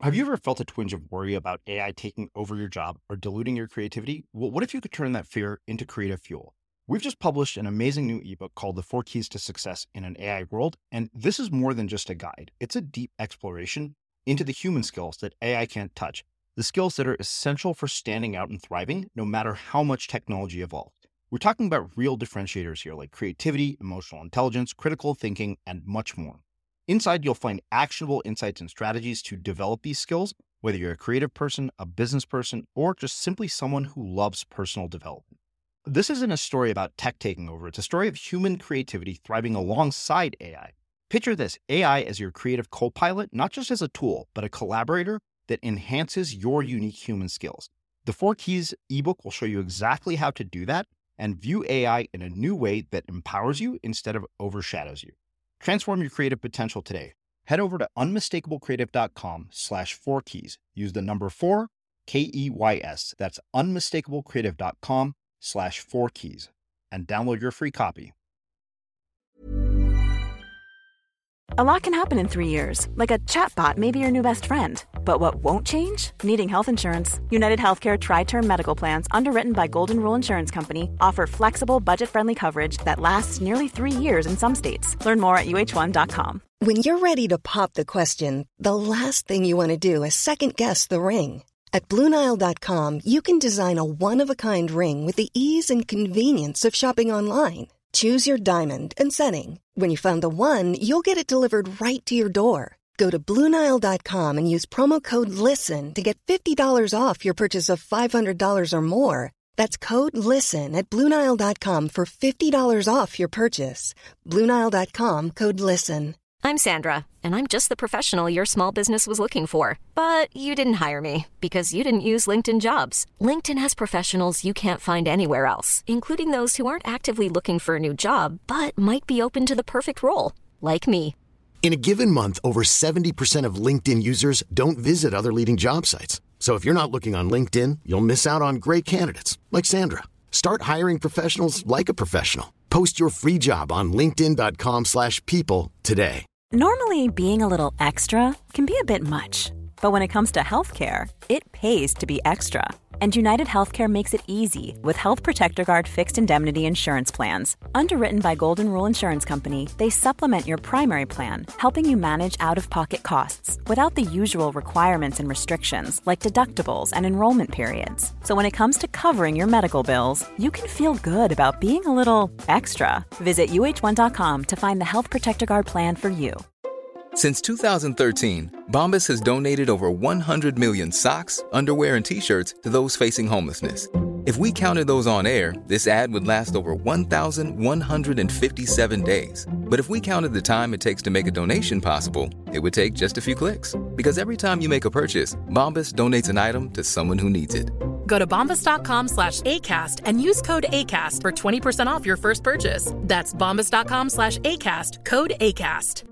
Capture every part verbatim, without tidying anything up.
Have you ever felt a twinge of worry about A I taking over your job or diluting your creativity? Well, what if you could turn that fear into creative fuel? We've just published an amazing new ebook called The Four Keys to Success in an A I World, and this is more than just a guide. It's a deep exploration into the human skills that A I can't touch, the skills that are essential for standing out and thriving, no matter how much technology evolves. We're talking about real differentiators here, like creativity, emotional intelligence, critical thinking, and much more. Inside, you'll find actionable insights and strategies to develop these skills, whether you're a creative person, a business person, or just simply someone who loves personal development. This isn't a story about tech taking over. It's a story of human creativity thriving alongside A I. Picture this, A I as your creative co-pilot, not just as a tool, but a collaborator that enhances your unique human skills. The Four Keys ebook will show you exactly how to do that and view A I in a new way that empowers you instead of overshadows you. Transform your creative potential today. Head over to unmistakablecreative.com slash four keys. Use the number four, K E Y S. That's unmistakablecreative.com slash four keys and download your free copy. A lot can happen in three years, like a chatbot may be your new best friend. But what won't change? Needing health insurance. United Healthcare Tri-Term Medical Plans, underwritten by Golden Rule Insurance Company, offer flexible, budget-friendly coverage that lasts nearly three years in some states. Learn more at U H one dot com. When you're ready to pop the question, the last thing you want to do is second-guess the ring. At Blue Nile dot com, you can design a one-of-a-kind ring with the ease and convenience of shopping online. Choose your diamond and setting. When you find the one, you'll get it delivered right to your door. Go to Blue Nile dot com and use promo code LISTEN to get fifty dollars off your purchase of five hundred dollars or more. That's code LISTEN at Blue Nile dot com for fifty dollars off your purchase. Blue Nile dot com, code LISTEN. I'm Sandra, and I'm just the professional your small business was looking for. But you didn't hire me because you didn't use LinkedIn Jobs. LinkedIn has professionals you can't find anywhere else, including those who aren't actively looking for a new job, but might be open to the perfect role, like me. In a given month, over seventy percent of LinkedIn users don't visit other leading job sites. So if you're not looking on LinkedIn, you'll miss out on great candidates like Sandra. Start hiring professionals like a professional. Post your free job on linkedin dot com slash people today. Normally, being a little extra can be a bit much. But when it comes to healthcare, it pays to be extra. And United Healthcare makes it easy with Health Protector Guard fixed indemnity insurance plans. Underwritten by Golden Rule Insurance Company, they supplement your primary plan, helping you manage out-of-pocket costs without the usual requirements and restrictions like deductibles and enrollment periods. So when it comes to covering your medical bills, you can feel good about being a little extra. Visit U H one dot com to find the Health Protector Guard plan for you. Since two thousand thirteen, Bombas has donated over one hundred million socks, underwear, and T-shirts to those facing homelessness. If we counted those on air, this ad would last over one thousand one hundred fifty-seven days. But if we counted the time it takes to make a donation possible, it would take just a few clicks. Because every time you make a purchase, Bombas donates an item to someone who needs it. Go to bombas dot com slash ACAST and use code ACAST for twenty percent off your first purchase. That's bombas dot com slash ACAST, code ACAST.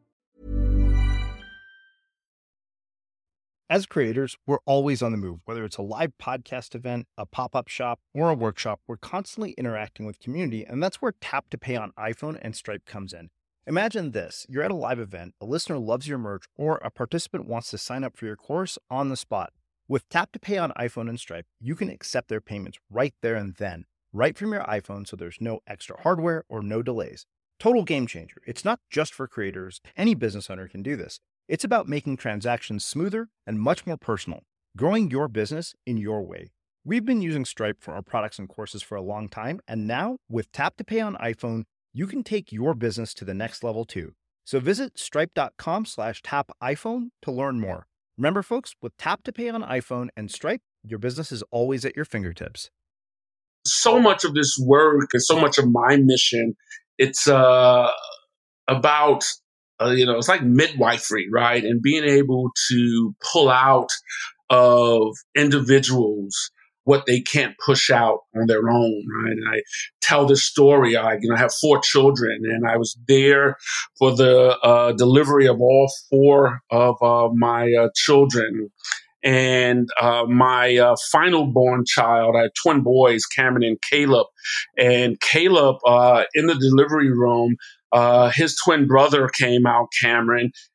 As creators, we're always on the move. Whether it's a live podcast event, a pop-up shop, or a workshop, we're constantly interacting with community, and that's where Tap to Pay on iPhone and Stripe comes in. Imagine this. You're at a live event, a listener loves your merch, or a participant wants to sign up for your course on the spot. With Tap to Pay on iPhone and Stripe, you can accept their payments right there and then, right from your iPhone, so there's no extra hardware or no delays. Total game changer. It's not just for creators. Any business owner can do this. It's about making transactions smoother and much more personal, growing your business in your way. We've been using Stripe for our products and courses for a long time, and now with Tap to Pay on iPhone, you can take your business to the next level too. So visit stripe dot com slash tap iPhone to learn more. Remember, folks, with Tap to Pay on iPhone and Stripe, your business is always at your fingertips. So much of this work and so much of my mission, it's uh, about Uh, you know, it's like midwifery, right? And being able to pull out of individuals what they can't push out on their own, right? And I tell this story. I, you know, I have four children, and I was there for the uh, delivery of all four of uh, my uh, children. And uh, my uh, final born child, I had twin boys, Cameron and Caleb. And Caleb, uh, in the delivery room, Uh, his twin brother came out, Cameron,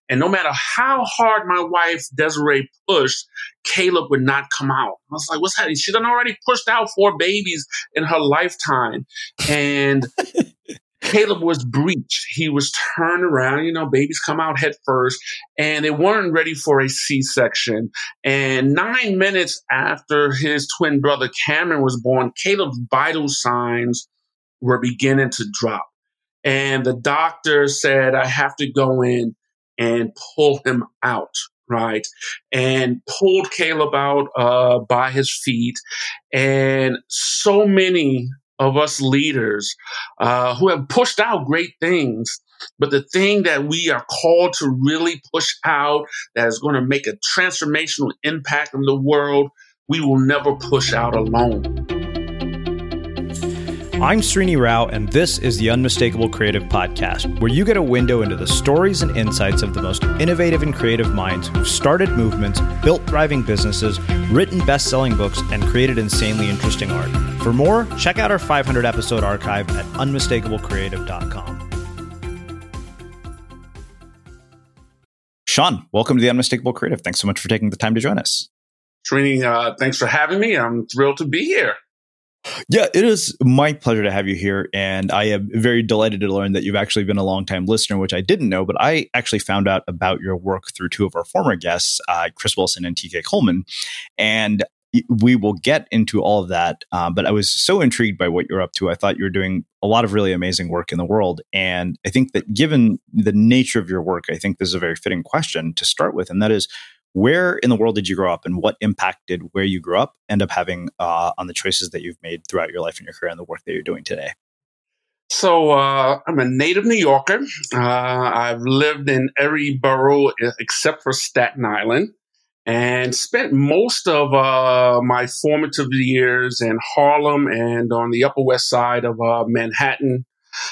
And no matter how hard my wife, Desiree, pushed, Caleb would not come out. I was like, what's happening? She done already pushed out four babies in her lifetime. And Caleb was breached. He was turned around. You know, babies come out head first, and they weren't ready for a C-section. And nine minutes after his twin brother Cameron was born, Caleb's vital signs were beginning to drop. And the doctor said, I have to go in and pull him out, right? And pulled Caleb out uh, by his feet. And so many of us leaders uh, who have pushed out great things, but the thing that we are called to really push out that is going to make a transformational impact in the world, we will never push out alone. I'm Srini Rao, and this is the Unmistakable Creative Podcast, where you get a window into the stories and insights of the most innovative and creative minds who've started movements, built thriving businesses, written best-selling books, and created insanely interesting art. For more, check out our five hundred episode archive at unmistakable creative dot com. Sean, welcome to the Unmistakable Creative. Thanks so much for taking the time to join us. Srini, uh, thanks for having me. I'm thrilled to be here. Yeah, it is my pleasure to have you here. And I am very delighted to learn that you've actually been a longtime listener, which I didn't know, but I actually found out about your work through two of our former guests, uh, Chris Wilson and T K Coleman. And we will get into all of that. Uh, but I was so intrigued by what you're up to. I thought you were doing a lot of really amazing work in the world. And I think that given the nature of your work, I think this is a very fitting question to start with. And that is, where in the world did you grow up, and what impact did where you grew up end up having uh, on the choices that you've made throughout your life and your career and the work that you're doing today? So uh, I'm a native New Yorker. Uh, I've lived in every borough except for Staten Island, and spent most of uh, my formative years in Harlem and on the Upper West Side of uh, Manhattan.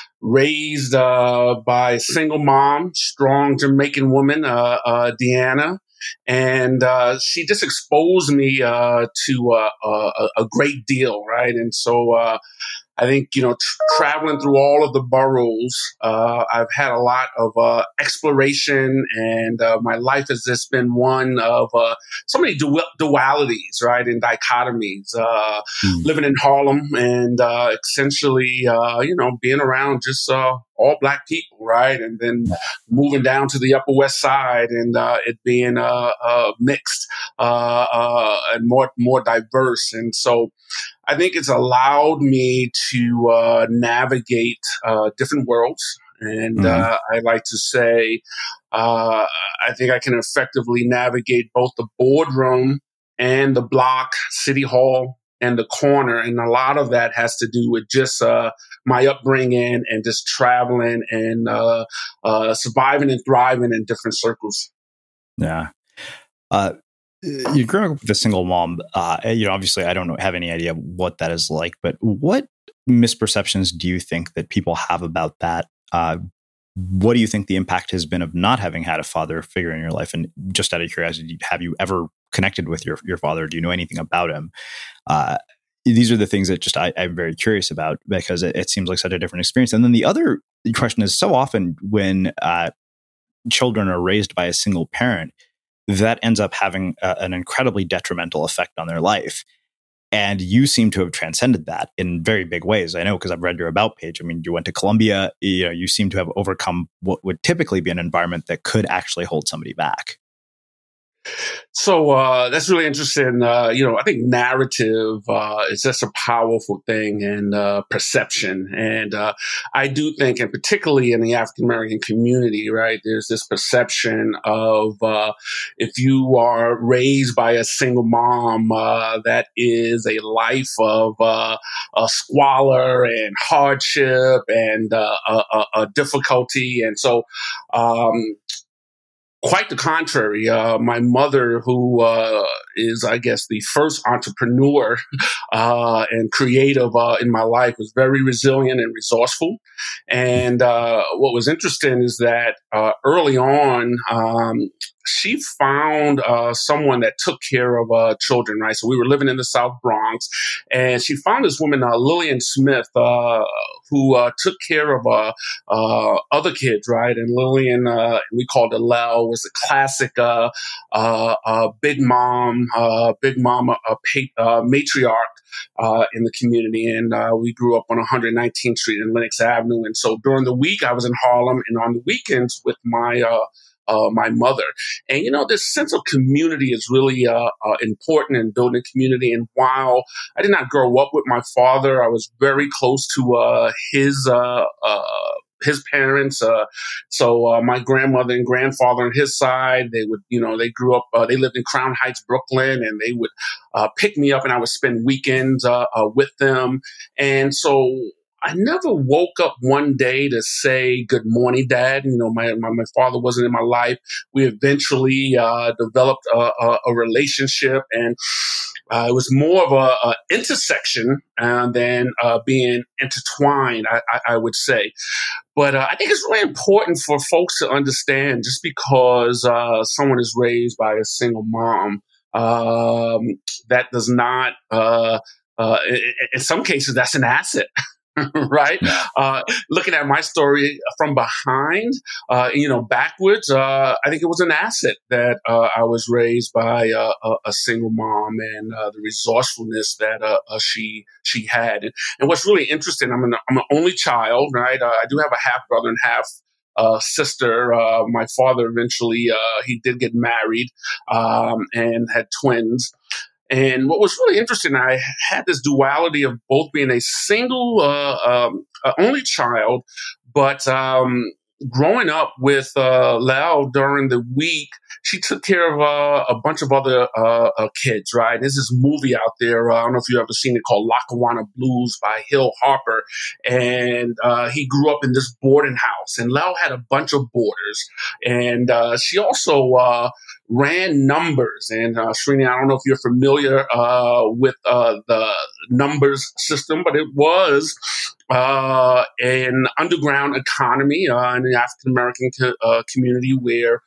Raised uh, by a single mom, strong Jamaican woman, uh, uh, Deanna. And uh, she just exposed me uh, to uh, a, a great deal, right? And so uh, I think, you know, tra- traveling through all of the boroughs, uh, I've had a lot of uh, exploration, and uh, my life has just been one of uh, so many du- dualities, right, and dichotomies. Uh, mm. Living in Harlem and uh, essentially, uh, you know, being around just uh, all Black people, right, and then moving down to the Upper West Side and uh, it being uh, uh, mixed uh, uh, and more more diverse, and so I think it's allowed me to uh, navigate uh, different worlds. And mm-hmm. uh, I like to say, uh, I think I can effectively navigate both the boardroom and the block, City Hall, and the corner. And a lot of that has to do with just uh, my upbringing and just traveling and uh, uh, surviving and thriving in different circles. Yeah. Uh, You're growing up with a single mom. Uh, you know, obviously, I don't know, have any idea what that is like. But what misperceptions do you think that people have about that? Uh, what do you think the impact has been of not having had a father figure in your life? And just out of curiosity, have you ever connected with your your father? Do you know anything about him? Uh, these are the things that just I, I'm very curious about, because it, it seems like such a different experience. And then the other question is, so often when uh, children are raised by a single parent, that ends up having a, an incredibly detrimental effect on their life. And you seem to have transcended that in very big ways. I know, because I've read your about page. I mean, you went to Columbia. You know, you seem to have overcome what would typically be an environment that could actually hold somebody back. So uh, that's really interesting. Uh, you know, I think narrative uh, is just a powerful thing, and uh, perception. And uh, I do think, and particularly in the African American community, right, there's this perception of uh, if you are raised by a single mom, uh, that is a life of uh, a squalor and hardship and uh, a, a, a difficulty. And so, um, quite the contrary. Uh, my mother, who uh, is, I guess, the first entrepreneur uh, and creative uh, in my life, was very resilient and resourceful. And uh, what was interesting is that uh, early on, um, she found uh, someone that took care of uh, children, right? So we were living in the South Bronx, and she found this woman, uh, Lillian Smith, uh, who uh, took care of uh, uh, other kids, right? And Lillian, uh, we called her Lel, was a classic uh, uh, uh, big mom, uh, big mom, uh, pa- uh, matriarch. Uh, in the community, and uh, we grew up on one hundred nineteenth Street and Lenox Avenue. And so during the week, I was in Harlem, and on the weekends with my uh, uh, my mother. And you know, this sense of community is really uh, uh, important in building community. And while I did not grow up with my father, I was very close to uh, his. Uh, uh, his parents. Uh, so uh, my grandmother and grandfather on his side, they would, you know, they grew up, uh, they lived in Crown Heights, Brooklyn, and they would uh, pick me up and I would spend weekends uh, uh, with them. And so I never woke up one day to say, good morning, Dad. You know, my, my, my father wasn't in my life. We eventually uh, developed a, a, a relationship, and uh, it was more of a, a intersection uh, than uh, being intertwined, I, I, I would say. But uh, I think it's really important for folks to understand, just because uh, someone is raised by a single mom, um, that does not, uh, uh, in, in some cases, that's an asset. Right? Uh, looking at my story from behind, uh, you know, backwards, uh, I think it was an asset that uh, I was raised by uh, a, a single mom, and uh, the resourcefulness that uh, uh, she she had. And, and what's really interesting, I'm an, I'm an only child, right? Uh, I do have a half brother and half Uh, sister. Uh, my father eventually, uh, he did get married um, and had twins. And what was really interesting, I had this duality of both being a single, uh, um, uh, only child, but um, growing up with uh, Lel during the week, she took care of uh, a bunch of other uh, uh, kids, right? There's this movie out there, uh, I don't know if you've ever seen it, called Lackawanna Blues by Hill Harper. And uh, he grew up in this boarding house, and Lel had a bunch of boarders. And uh, she also uh, ran numbers. And uh, Srini, I don't know if you're familiar uh, with uh, the numbers system, but it was uh, an underground economy uh, in the African American co- uh, community where,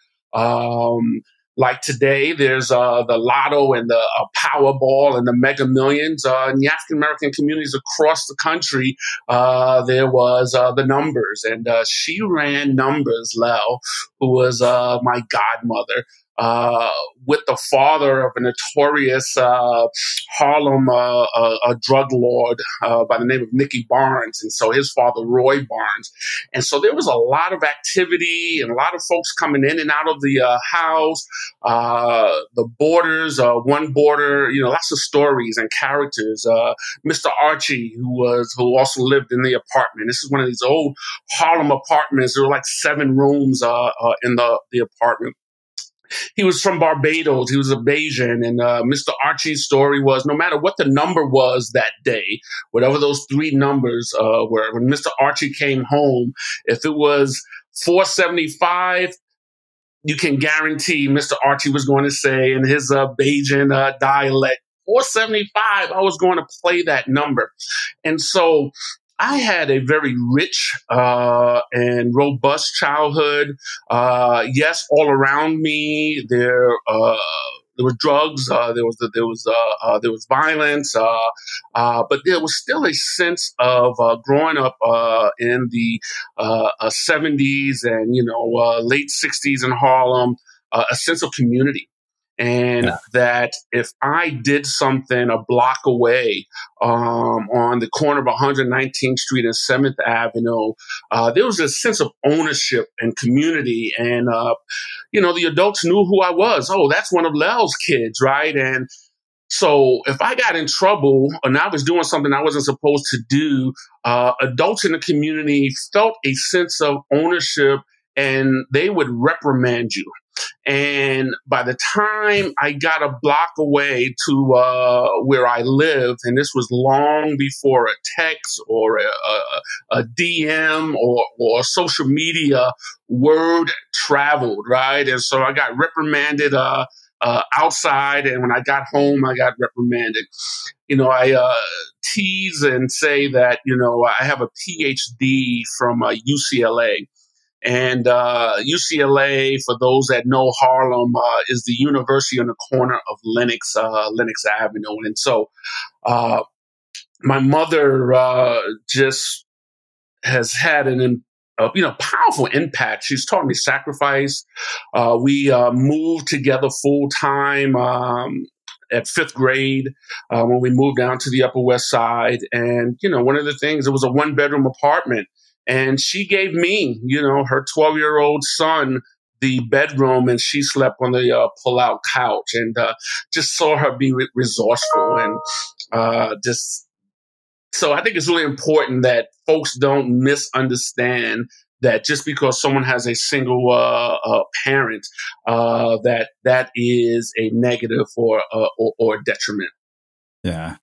um, like today, there's uh, the Lotto and the uh, Powerball and the Mega Millions. Uh, in the African American communities across the country, uh, there was uh, the numbers, and uh, she ran numbers. Lel, who was uh, my godmother, uh, with the father of a notorious uh, Harlem uh, uh, a drug lord uh, by the name of Nicky Barnes, and so his father, Roy Barnes. And so there was a lot of activity and a lot of folks coming in and out of the uh, house, uh, the boarders, uh, one boarder, you know, lots of stories and characters. Uh, Mister Archie, who was who also lived in the apartment. This is one of these old Harlem apartments. There were like seven rooms uh, uh, in the, the apartment. He was from Barbados. He was a Bajan. And uh, Mister Archie's story was, no matter what the number was that day, whatever those three numbers uh, were, when Mister Archie came home, if it was four seventy-five, you can guarantee Mister Archie was going to say in his uh, Bajan uh, dialect, four seventy-five, I was going to play that number. And so I had a very rich uh, and robust childhood. Uh, yes, all around me there uh, there were drugs, uh, there was there was uh, uh, there was violence, uh, uh, but there was still a sense of uh, growing up uh, in the uh, uh, seventies and you know uh, late sixties in Harlem, uh, a sense of community. And yeah. that if I did something a block away um, on the corner of one hundred nineteenth Street and seventh Avenue, uh, there was a sense of ownership and community. And, uh, you know, the adults knew who I was. Oh, that's one of Lel's kids, right? And so if I got in trouble and I was doing something I wasn't supposed to do, uh, adults in the community felt a sense of ownership, and they would reprimand you. And by the time I got a block away to uh, where I lived, and this was long before a text or a, a, a D M or, or social media, word traveled, right? And so I got reprimanded uh, uh, outside, and when I got home, I got reprimanded. You know, I uh, tease and say that, you know, I have a P H D from uh, U C L A. And uh, U C L A, for those that know Harlem, uh, is the university on the corner of Lenox, uh, Lenox Avenue. And so uh, my mother uh, just has had an uh, you know powerful impact. She's taught me sacrifice. Uh, we uh, moved together full time um, at fifth grade uh, when we moved down to the Upper West Side. And you know, one of the things, it was a one bedroom apartment, and she gave me, you know, her twelve year old son the bedroom, and she slept on the uh, pull out couch, and uh, just saw her be re- resourceful and uh, just. So I think it's really important that folks don't misunderstand that just because someone has a single uh, uh, parent, uh, that that is a negative or uh, or, or a detriment. Yeah.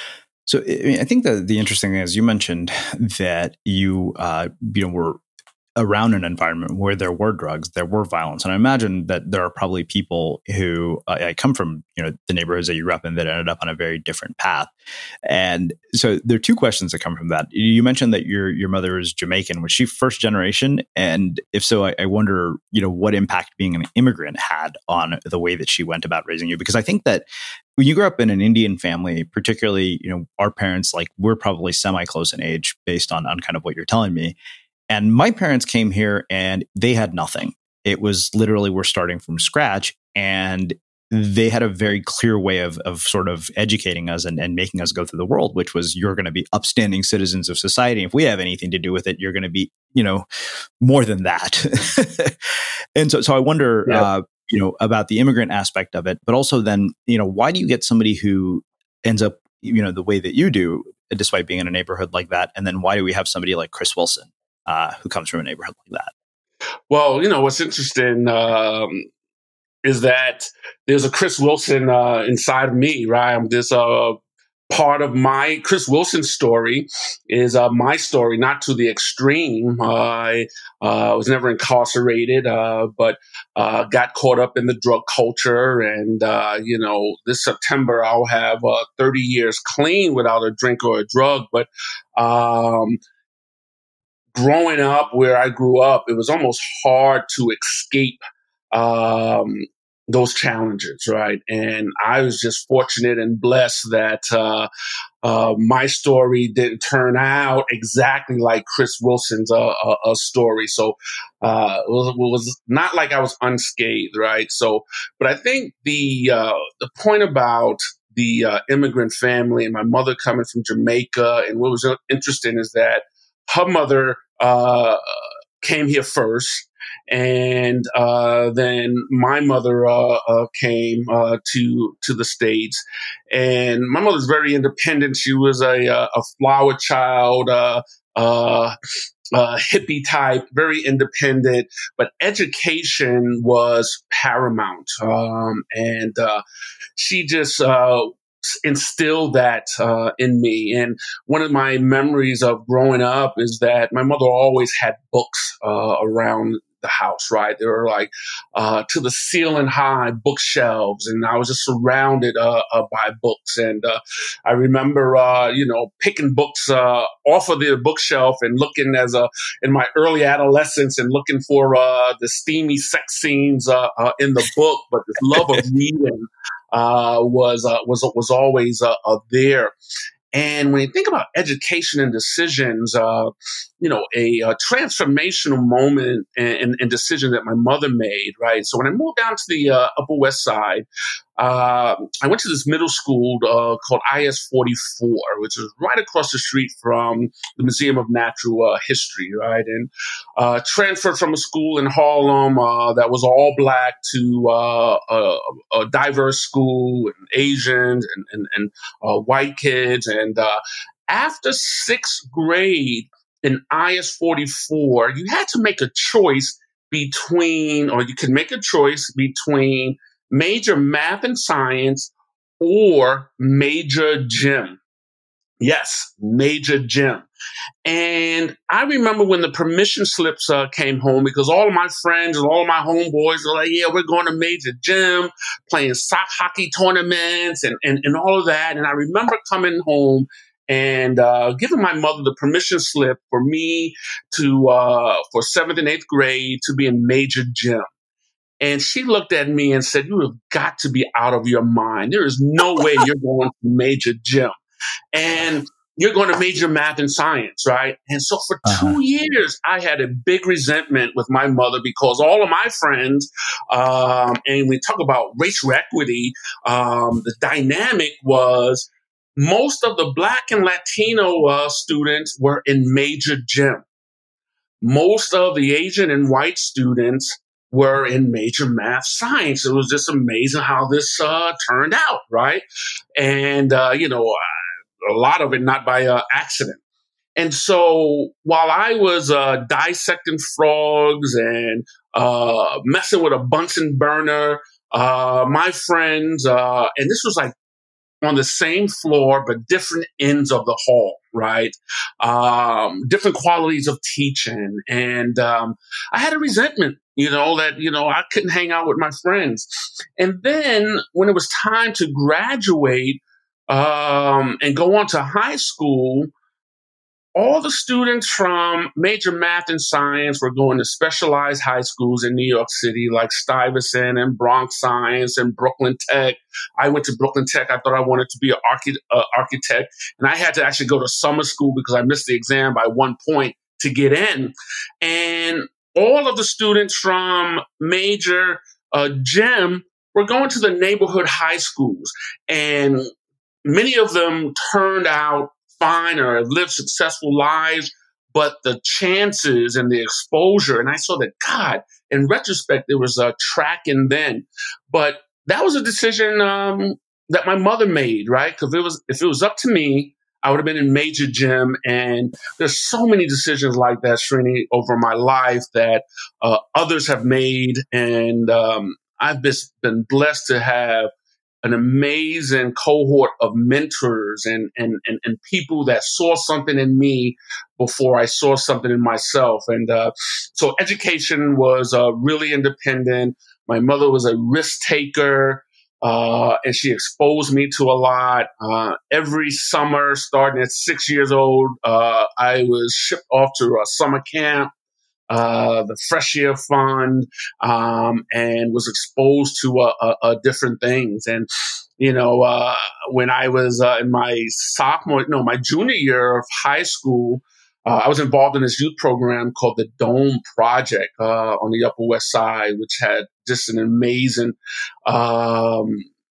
So I, mean, I think that the interesting thing is you mentioned that you uh, you know were around an environment where there were drugs, there were violence. And I imagine that there are probably people who uh, I come from, you know, the neighborhoods that you grew up in that ended up on a very different path. And so there are two questions that come from that. You mentioned that your your mother is Jamaican. Was she first generation? And if so, I, I wonder, you know, what impact being an immigrant had on the way that she went about raising you? Because I think that when you grew up in an Indian family, particularly, you know, our parents, like we're probably semi-close in age based on, on kind of what you're telling me. And my parents came here and they had nothing. It was literally, we're starting from scratch. And they had a very clear way of of sort of educating us and, and making us go through the world, which was, you're going to be upstanding citizens of society. If we have anything to do with it, you're going to be, you know, more than that. And so, so I wonder, yeah. uh, you know, about the immigrant aspect of it, but also then, you know, why do you get somebody who ends up, you know, the way that you do, despite being in a neighborhood like that? And then why do we have somebody like Chris Wilson? Uh, who comes from a neighborhood like that? Well, you know, what's interesting um, is that there's a Chris Wilson uh, inside of me, right? I'm this uh, part of my Chris Wilson story is uh, my story, not to the extreme. Uh, I uh, was never incarcerated, uh, but uh, got caught up in the drug culture. And, uh, you know, this September, I'll have uh, thirty years clean without a drink or a drug. But um growing up where I grew up, it was almost hard to escape um, those challenges, right? And I was just fortunate and blessed that uh, uh, my story didn't turn out exactly like Chris Wilson's uh, uh, uh, story. So uh, it, was, it was not like I was unscathed, right? So, but I think the uh, the point about the uh, immigrant family and my mother coming from Jamaica, and what was interesting is that her mother uh, came here first, and uh, then my mother uh, uh, came uh, to to the States. And my mother's very independent. She was a a flower child, uh, uh, uh, hippie type, very independent. But education was paramount, um, and uh, she just Uh, instilled that uh, in me. And one of my memories of growing up is that my mother always had books uh, around the house, right? They were like uh, to the ceiling high bookshelves, and I was just surrounded uh, uh, by books. And uh, I remember, uh, you know, picking books uh, off of the bookshelf and looking as a in my early adolescence and looking for uh, the steamy sex scenes uh, uh, in the book, but this love of reading uh, was uh, was was always uh, uh, there. And when you think about education and decisions, uh, you know, a, a transformational moment and, and decision that my mother made, right? So when I moved down to the uh, Upper West Side, uh, I went to this middle school uh, called I S forty-four, which is right across the street from the Museum of Natural uh, History, right? And uh, transferred from a school in Harlem uh, that was all Black to uh, a, a diverse school, and Asians and, and, and uh, white kids. And uh, after sixth grade in I S forty-four, you had to make a choice between, or you could make a choice between major math and science or major gym. Yes, major gym. And I remember when the permission slips uh, came home, because all of my friends and all of my homeboys were like, yeah, we're going to major gym, playing sock hockey tournaments and, and, and all of that. And I remember coming home and uh, giving my mother the permission slip for me to, uh, for seventh and eighth grade to be in Major Gym. And she looked at me and said, "You have got to be out of your mind. There is no way you're going to Major Gym. And you're going to major math and science, right?" And so for uh-huh. two years, I had a big resentment with my mother because all of my friends, um, and we talk about racial equity, um, the dynamic was most of the Black and Latino uh, students were in Major Gym. Most of the Asian and white students were in major math science. It was just amazing how this uh, turned out, right? And, uh, you know, a lot of it not by uh, accident. And so while I was uh, dissecting frogs and uh, messing with a Bunsen burner, uh, my friends, uh, and this was like on the same floor, but different ends of the hall, right? Um, different qualities of teaching. And um, I had a resentment, you know, that, you know, I couldn't hang out with my friends. And then when it was time to graduate um, and go on to high school, all the students from major math and science were going to specialized high schools in New York City, like Stuyvesant and Bronx Science and Brooklyn Tech. I went to Brooklyn Tech. I thought I wanted to be an archi- uh, architect. And I had to actually go to summer school because I missed the exam by one point to get in. And all of the students from major uh, gym were going to the neighborhood high schools. And many of them turned out fine or have lived successful lives, but the chances and the exposure, and I saw that, God, in retrospect, there was a tracking then, but that was a decision um, that my mother made, right? Because it was, if it was up to me, I would have been in major gym. And there's so many decisions like that, Srini, over my life that uh, others have made. And um, I've just been blessed to have an amazing cohort of mentors and, and, and, and people that saw something in me before I saw something in myself. And uh, so education was uh, really independent. My mother was a risk taker, uh, and she exposed me to a lot. Uh, every summer, starting at six years old, uh, I was shipped off to a summer camp. Uh, the Fresh Year Fund, um, and was exposed to uh, uh, uh, different things. And, you know, uh, when I was uh, in my sophomore, no, my junior year of high school, uh, I was involved in this youth program called the Dome Project uh, on the Upper West Side, which had just an amazing um,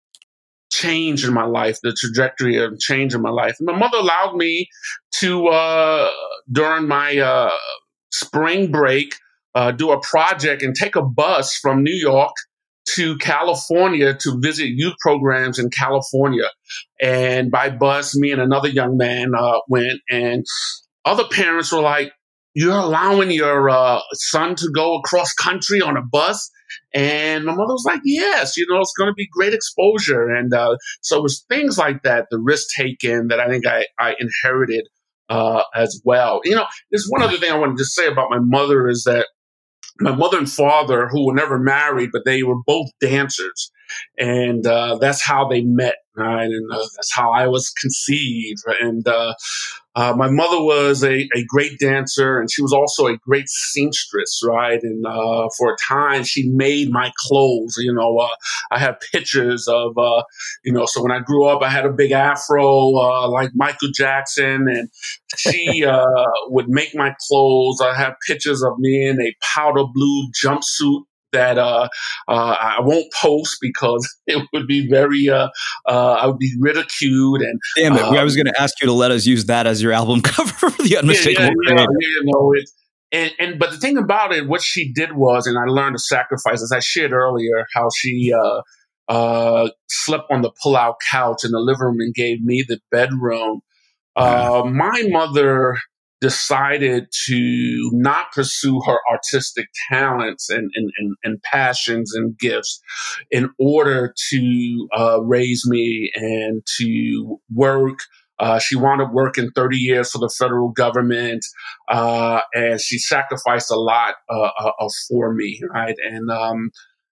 change in my life, the trajectory of change in my life. And my mother allowed me to, uh, during my uh, spring break, uh, do a project and take a bus from New York to California to visit youth programs in California. And by bus, me and another young man uh, went, and other parents were like, "You're allowing your uh, son to go across country on a bus?" And my mother was like, "Yes, you know, it's going to be great exposure." And uh, so it was things like that, the risk taken, that I think I, I inherited Uh, as well. You know, there's one other thing I wanted to say about my mother is that my mother and father, who were never married, but they were both dancers. And uh, that's how they met, right? And uh, that's how I was conceived. And uh, uh, my mother was a, a great dancer, and she was also a great seamstress, right? And uh, for a time, she made my clothes. You know, uh, I have pictures of, uh, you know, so when I grew up, I had a big afro uh, like Michael Jackson, and she uh, would make my clothes. I have pictures of me in a powder blue jumpsuit that uh, uh, I won't post because it would be very, uh, uh, I would be ridiculed. And damn it, um, I was going to ask you to let us use that as your album cover for the Unmistakable yeah, yeah, Creator. yeah, you know, it, and, and but the thing about it, what she did was, and I learned to sacrifice, as I shared earlier, how she uh, uh, slept on the pull-out couch in the living room and gave me the bedroom. Uh, my mother decided to not pursue her artistic talents and, and, and, and passions and gifts in order to uh, raise me and to work. Uh, she wound up working thirty years for the federal government, uh, and she sacrificed a lot uh, uh, for me, right? And um,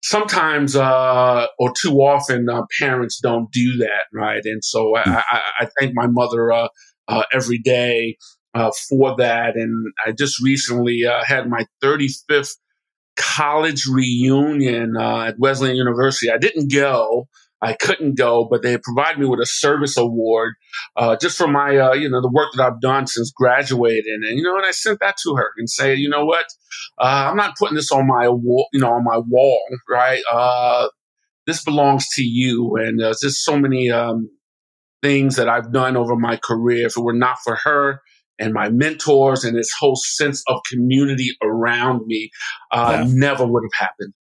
sometimes uh, or too often uh, parents don't do that, right? And so I, I, I thank my mother uh, uh, every day uh, for that. And I just recently uh, had my thirty-fifth college reunion uh, at Wesleyan University. I didn't go. I couldn't go, but they provided me with a service award uh, just for my, uh, you know, the work that I've done since graduating. And, you know, and I sent that to her and say, you know what, uh, I'm not putting this on my wall, you know, on my wall, right? Uh, this belongs to you. And there's just so many um, things that I've done over my career. If it were not for her and my mentors and this whole sense of community around me, uh, yeah. never would have happened.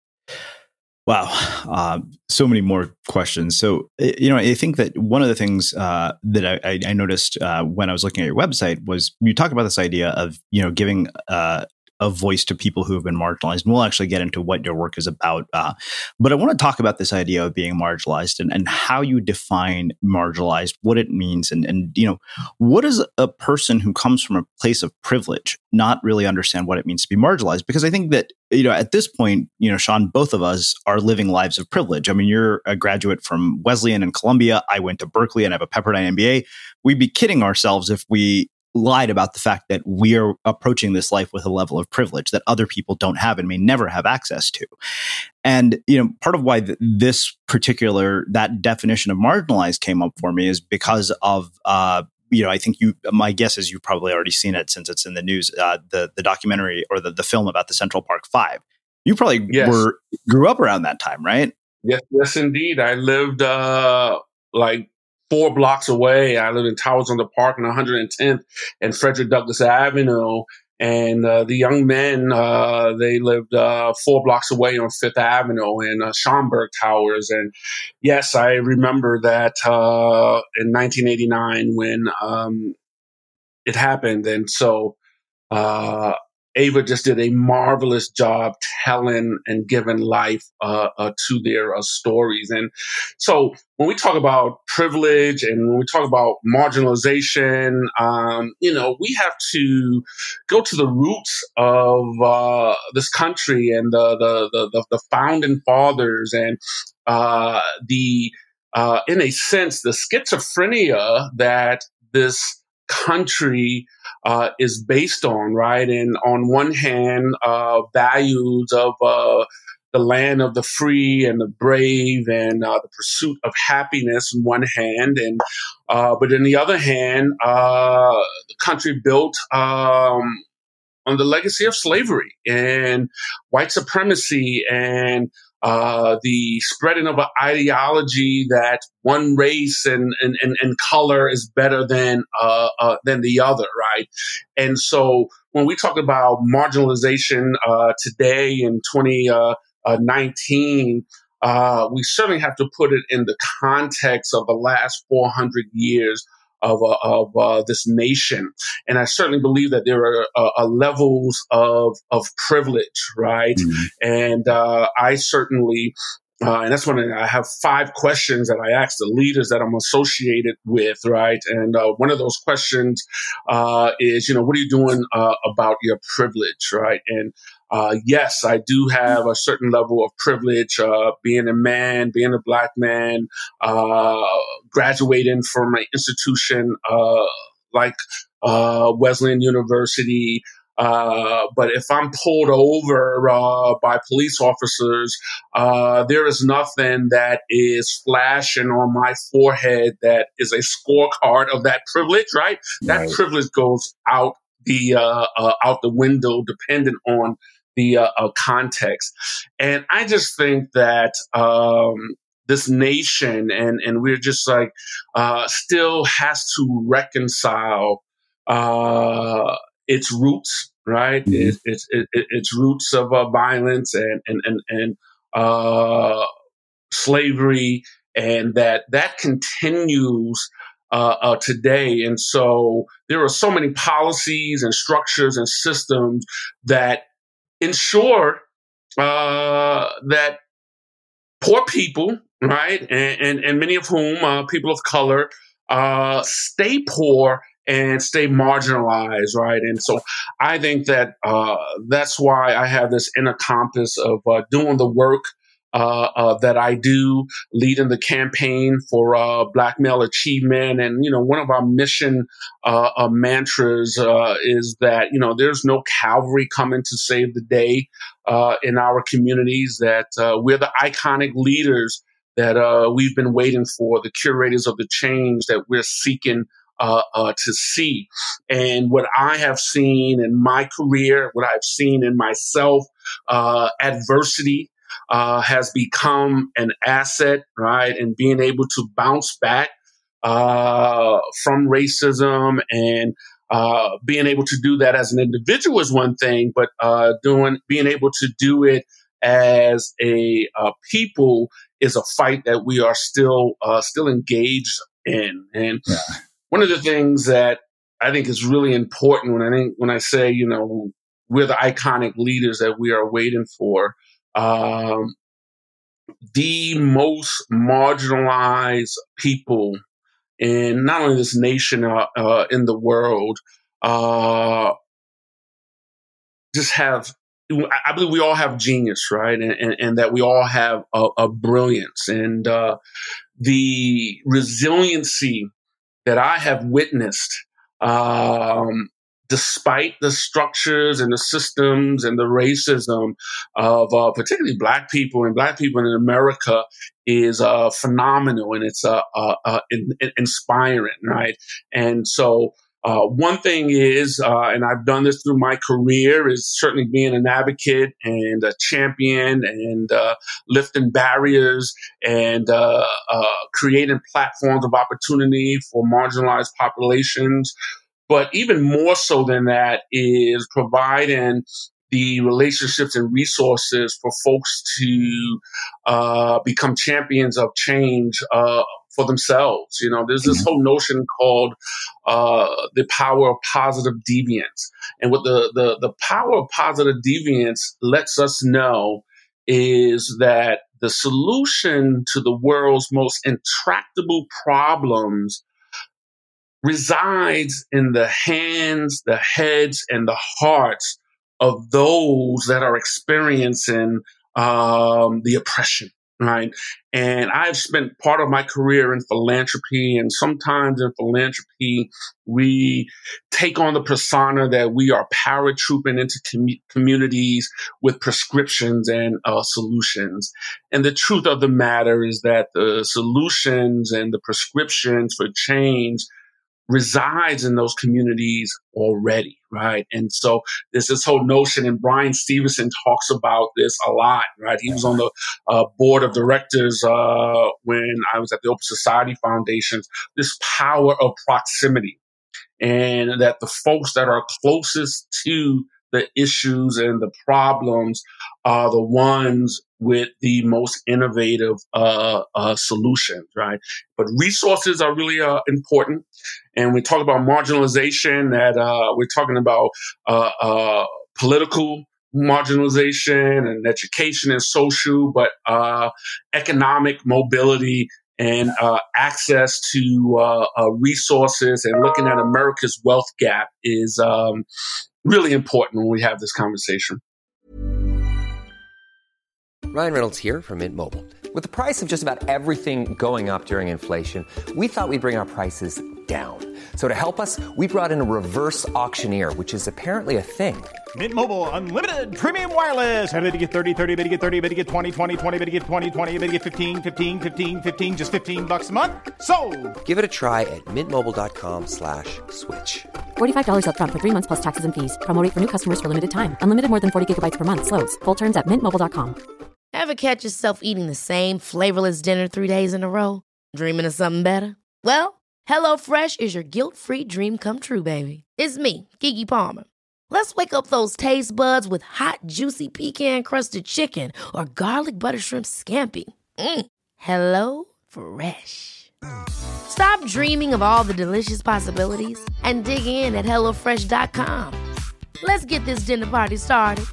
Wow. Uh, so many more questions. So, you know, I think that one of the things uh, that I, I noticed uh, when I was looking at your website was you talk about this idea of, you know, giving uh, a voice to people who have been marginalized. And we'll actually get into what your work is about. Uh, but I want to talk about this idea of being marginalized and, and how you define marginalized, what it means. And, and, you know, what does a person who comes from a place of privilege not really understand what it means to be marginalized? Because I think that, you know, at this point, you know, Sean, both of us are living lives of privilege. I mean, you're a graduate from Wesleyan and Columbia. I went to Berkeley and have a Pepperdine M B A. We'd be kidding ourselves if we lied about the fact that we are approaching this life with a level of privilege that other people don't have and may never have access to. And, you know, part of why th- this particular, that definition of marginalized came up for me is because of, uh, you know, I think you, my guess is you've probably already seen it since it's in the news, uh, the, the documentary or the, the film about the Central Park Five. You probably yes. were, grew up around that time, right? Yes, yes, indeed. I lived, uh, like, four blocks away. I lived in Towers on the Park on one hundred tenth and Frederick Douglass Avenue. And uh, the young men, uh, they lived uh, four blocks away on Fifth Avenue in uh, Schomburg Towers. And yes, I remember that uh, in nineteen eighty-nine when um, it happened. And so uh, Ava just did a marvelous job telling and giving life uh, uh, to their uh, stories. And so when we talk about privilege and when we talk about marginalization, um, you know, we have to go to the roots of uh, this country and the, the, the, the founding fathers and uh, the, uh, in a sense, the schizophrenia that this country uh, is based on, right? And on one hand, uh, values of uh, the land of the free and the brave and uh, the pursuit of happiness on one hand, and uh, but on the other hand, uh, the country built um, on the legacy of slavery and white supremacy and Uh, the spreading of an ideology that one race and, and, and, and color is better than uh, uh, than the other, right? And so when we talk about marginalization uh, today in twenty nineteen, uh, we certainly have to put it in the context of the last four hundred years of, uh, of uh, this nation. And I certainly believe that there are uh, uh, levels of, of privilege, right? Mm-hmm. And uh, I certainly, uh, and that's when I have five questions that I ask the leaders that I'm associated with, right? And uh, one of those questions uh, is, you know, what are you doing uh, about your privilege, right? And Uh, yes, I do have a certain level of privilege, uh, being a man, being a Black man, uh, graduating from an institution uh, like uh, Wesleyan University. Uh, but if I'm pulled over uh, by police officers, uh, there is nothing that is flashing on my forehead that is a scorecard of that privilege, right? That right. privilege goes out the uh, uh, out the window, dependent on the uh, uh, context. And I just think that um, this nation and, and we're just like uh, still has to reconcile uh, its roots, right? Mm-hmm. It, it, it, it, its roots of uh, violence and, and, and, and uh, slavery, and that that continues Uh, uh, today. And so there are so many policies and structures and systems that ensure uh, that poor people, right, and, and, and many of whom, uh, people of color, uh, stay poor and stay marginalized, right? And so I think that uh, that's why I have this inner compass of uh, doing the work uh, uh, that I do, leading the campaign for uh, Black Male Achievement. And, you know, one of our mission uh, uh, mantras uh, is that, you know, there's no cavalry coming to save the day uh, in our communities, that uh, we're the iconic leaders that uh, we've been waiting for, the curators of the change that we're seeking uh, uh, to see. And what I have seen in my career, what I've seen in myself, uh, adversity uh, has become an asset, right? And being able to bounce back uh, from racism and uh, being able to do that as an individual is one thing, but uh, doing being able to do it as a uh, people is a fight that we are still uh, still engaged in. And yeah. One of the things that I think is really important when I think when I say, you know, we're the iconic leaders that we are waiting for, um, the most marginalized people in not only this nation, uh, uh, in the world, uh, just have, I believe we all have genius, right? And, and, and that we all have a, a brilliance, and uh, the resiliency that I have witnessed, um, despite the structures and the systems and the racism of uh, particularly Black people and Black people in America, is uh, phenomenal, and it's uh, uh, uh, in, in inspiring, right? And so uh, one thing is, uh, and I've done this through my career, is certainly being an advocate and a champion and uh, lifting barriers and uh, uh, creating platforms of opportunity for marginalized populations. But even more so than that is providing the relationships and resources for folks to uh, become champions of change uh, for themselves. You know, there's this whole notion called uh, the power of positive deviance. And what the, the, the power of positive deviance lets us know is that the solution to the world's most intractable problems resides in the hands, the heads, and the hearts of those that are experiencing um, the oppression, right? And I've spent part of my career in philanthropy, and sometimes in philanthropy, we take on the persona that we are paratrooping into com- communities with prescriptions and uh, solutions. And the truth of the matter is that the solutions and the prescriptions for change resides in those communities already, right? And so there's this whole notion, and Brian Stevenson talks about this a lot, right? He was on the uh, board of directors uh, when I was at the Open Society Foundation, this power of proximity, and that the folks that are closest to the issues and the problems are the ones with the most innovative uh, uh, solutions, right? But resources are really uh, important. And we talk about marginalization, that uh, we're talking about uh, uh, political marginalization and education and social, but uh, economic mobility and uh, access to uh, uh, resources and looking at America's wealth gap is um, really important when we have this conversation. Ryan Reynolds here from Mint Mobile. With the price of just about everything going up during inflation, we thought we'd bring our prices down. So to help us, we brought in a reverse auctioneer, which is apparently a thing. Mint Mobile Unlimited Premium Wireless. How to get thirty, thirty, how to get thirty, how to get twenty, twenty, twenty, how to get twenty, twenty, how to get fifteen, fifteen, fifteen, fifteen, just fifteen bucks a month? Sold! Give it a try at mintmobile.com slash switch. forty-five dollars up front for three months plus taxes and fees. Promo rate for new customers for limited time. Unlimited more than forty gigabytes per month. Slows full terms at mint mobile dot com. Ever catch yourself eating the same flavorless dinner three days in a row? Dreaming of something better? Well, HelloFresh is your guilt-free dream come true, baby. It's me, Keke Palmer. Let's wake up those taste buds with hot, juicy pecan-crusted chicken or garlic butter shrimp scampi. Mm. Hello Fresh. Stop dreaming of all the delicious possibilities and dig in at hello fresh dot com. Let's get this dinner party started.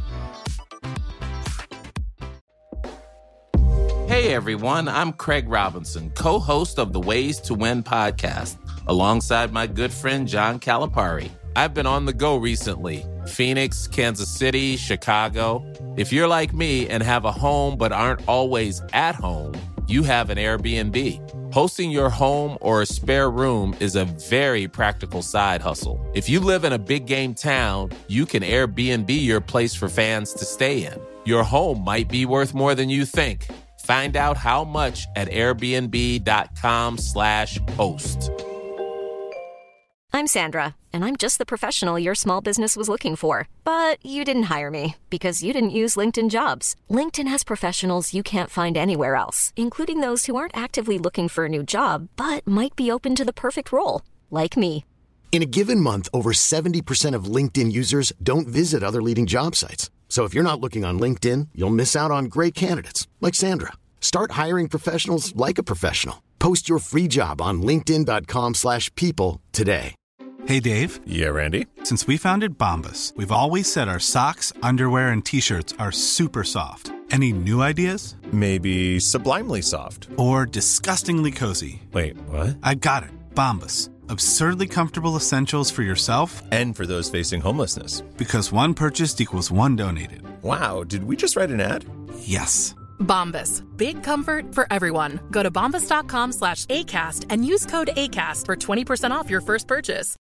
Hey everyone, I'm Craig Robinson, co-host of the Ways to Win podcast, alongside my good friend John Calipari. I've been on the go recently. Phoenix, Kansas City, Chicago. If you're like me and have a home but aren't always at home, you have an Airbnb. Hosting your home or a spare room is a very practical side hustle. If you live in a big game town, you can Airbnb your place for fans to stay in. Your home might be worth more than you think. Find out how much at airbnb.com slash host. I'm Sandra, and I'm just the professional your small business was looking for. But you didn't hire me because you didn't use LinkedIn Jobs. LinkedIn has professionals you can't find anywhere else, including those who aren't actively looking for a new job, but might be open to the perfect role, like me. In a given month, over seventy percent of LinkedIn users don't visit other leading job sites. So if you're not looking on LinkedIn, you'll miss out on great candidates like Sandra. Start hiring professionals like a professional. Post your free job on linkedin.com slash people today. Hey, Dave. Yeah, Randy. Since we founded Bombas, we've always said our socks, underwear, and T-shirts are super soft. Any new ideas? Maybe sublimely soft. Or disgustingly cozy. Wait, what? I got it. Bombas. Absurdly comfortable essentials for yourself and for those facing homelessness. Because one purchased equals one donated. Wow, did we just write an ad? Yes. Bombas. Big comfort for everyone. Go to bombas.com slash ACAST and use code ACAST for twenty percent off your first purchase.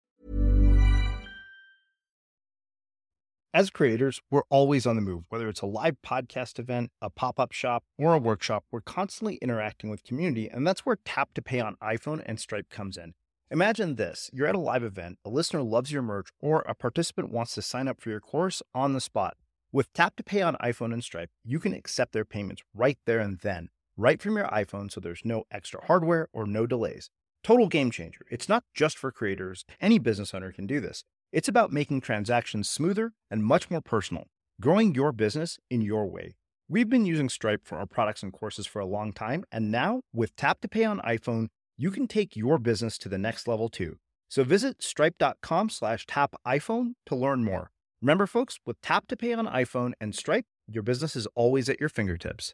As creators, we're always on the move. Whether it's a live podcast event, a pop-up shop, or a workshop, we're constantly interacting with community, and that's where Tap to Pay on iPhone and Stripe comes in. Imagine this. You're at a live event, a listener loves your merch, or a participant wants to sign up for your course on the spot. With Tap to Pay on iPhone and Stripe, you can accept their payments right there and then, right from your iPhone, so there's no extra hardware or no delays. Total game changer. It's not just for creators. Any business owner can do this. It's about making transactions smoother and much more personal, growing your business in your way. We've been using Stripe for our products and courses for a long time, and now with Tap to Pay on iPhone, you can take your business to the next level too. So visit stripe.com slash tap iPhone to learn more. Remember, folks, with Tap to Pay on iPhone and Stripe, your business is always at your fingertips.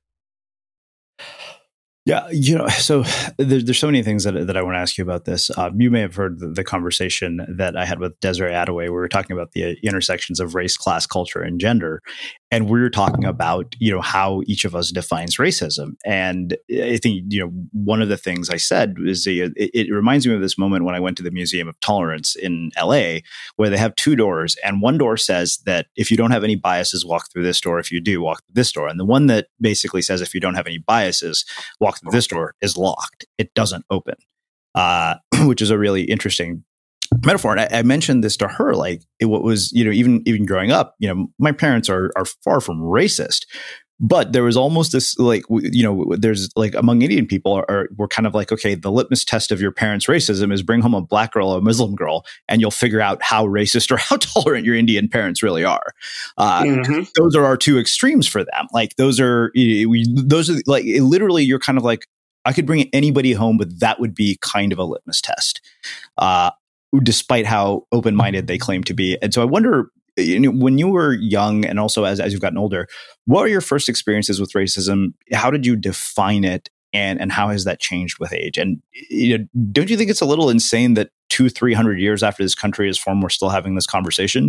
Yeah, you know, so there, there's so many things that that I want to ask you about this. Uh, you may have heard the, the conversation that I had with Desiree Attaway. We were talking about the intersections of race, class, culture, and gender, and we were talking about, you know, how each of us defines racism. And I think, you know, one of the things I said is it, it reminds me of this moment when I went to the Museum of Tolerance in L A, where they have two doors, and one door says that if you don't have any biases, walk through this door. If you do, walk through this door. And the one that basically says if you don't have any biases, walk this door is locked. It doesn't open, uh, which is a really interesting metaphor. And I, I mentioned this to her, like it, what was, you know, even even growing up, you know, my parents are are far from racist, but there was almost this, like, you know, there's like among Indian people are, are we're kind of like, okay, the litmus test of your parents' racism is bring home a black girl or a Muslim girl, and you'll figure out how racist or how tolerant your Indian parents really are. Uh, mm-hmm. Those are our two extremes for them. Like those are, we, those are like literally, you're kind of like, I could bring anybody home, but that would be kind of a litmus test, uh, despite how open-minded they claim to be. And so I wonder, you know, when you were young and also as, as you've gotten older, what were your first experiences with racism? How did you define it? And, and how has that changed with age? And you know, don't you think it's a little insane that two, three hundred years after this country is formed, we're still having this conversation?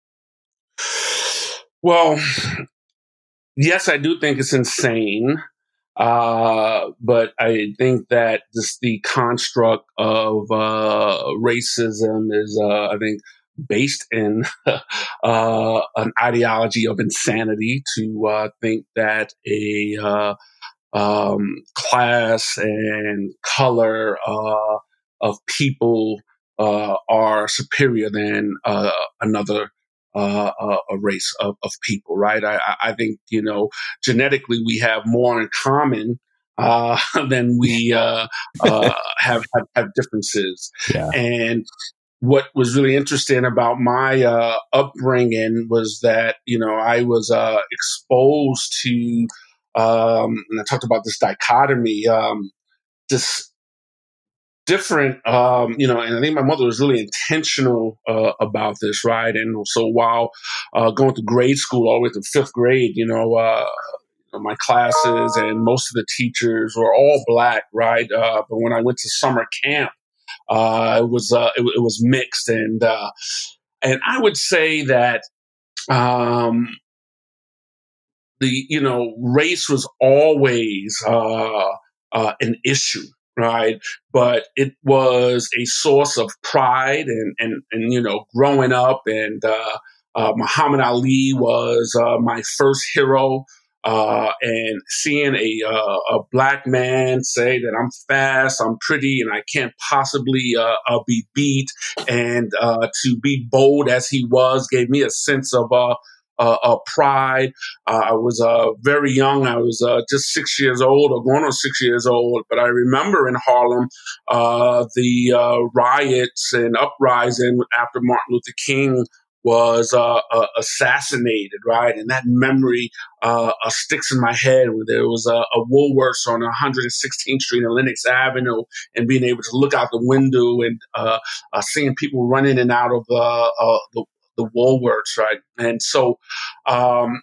Well, yes, I do think it's insane. Uh, but I think that just the construct of uh, racism is, uh, I think, based in uh, an ideology of insanity to uh, think that a uh, um, class and color uh, of people uh, are superior than uh, another Uh, uh, a race of, of people, right? I, I think, you know, genetically we have more in common uh, than we uh, uh, have, have have differences. Yeah. And what was really interesting about my uh, upbringing was that, you know, I was uh, exposed to, um, and I talked about this dichotomy, um, this different, um, you know, and I think my mother was really intentional uh, about this, right? And so while uh, going to grade school all the way to fifth grade, you know, uh, my classes and most of the teachers were all Black, right? Uh, but when I went to summer camp, uh, it was uh, it, it was mixed, and uh, and I would say that um, the you know race was always uh, uh, an issue, right? But it was a source of pride, and and and you know, growing up, and uh, uh, Muhammad Ali was uh, my first hero. Uh, and seeing a uh, a black man say that I'm fast, I'm pretty, and I can't possibly uh, uh, be beat, and uh, to be bold as he was, gave me a sense of uh, uh, uh, pride. Uh, I was uh, very young. I was uh, just six years old, or going on six years old. But I remember in Harlem uh, the uh, riots and uprising after Martin Luther King was uh, uh, assassinated, right? And that memory uh, uh, sticks in my head. There was a, a Woolworths on one hundred sixteenth Street and Lenox Avenue, and being able to look out the window and uh, uh, seeing people run in and out of uh, uh, the, the Woolworths, right? And so um,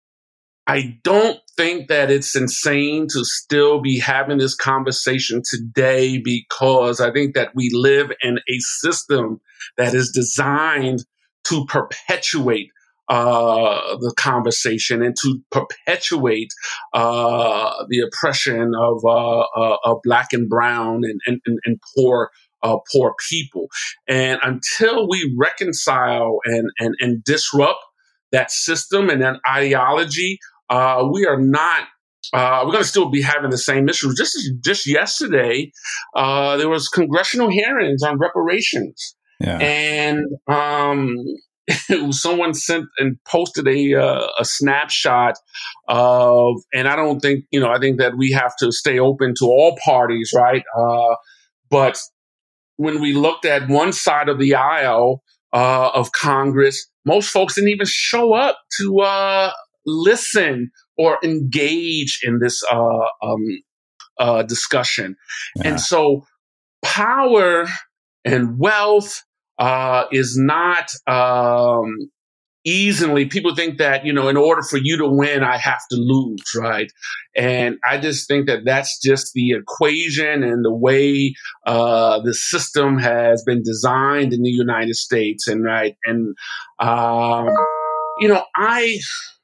I don't think that it's insane to still be having this conversation today, because I think that we live in a system that is designed to perpetuate uh, the conversation and to perpetuate uh, the oppression of, uh, uh, of Black and brown and, and, and poor uh, poor people. And until we reconcile and, and, and disrupt that system and that ideology, uh, we are not Uh, we're going to still be having the same issues. Just just yesterday, uh, there was congressional hearings on reparations. Yeah. And um, someone sent and posted a uh, a snapshot of, and I don't think, you know, I think that we have to stay open to all parties, right? Uh, but when we looked at one side of the aisle uh, of Congress, most folks didn't even show up to uh, listen or engage in this uh, um, uh, discussion. Yeah. And so power and wealth uh, is not um, easily, people think that, you know, in order for you to win, I have to lose, right? And I just think that that's just the equation and the way uh, the system has been designed in the United States. And, right, and, um, you know, I,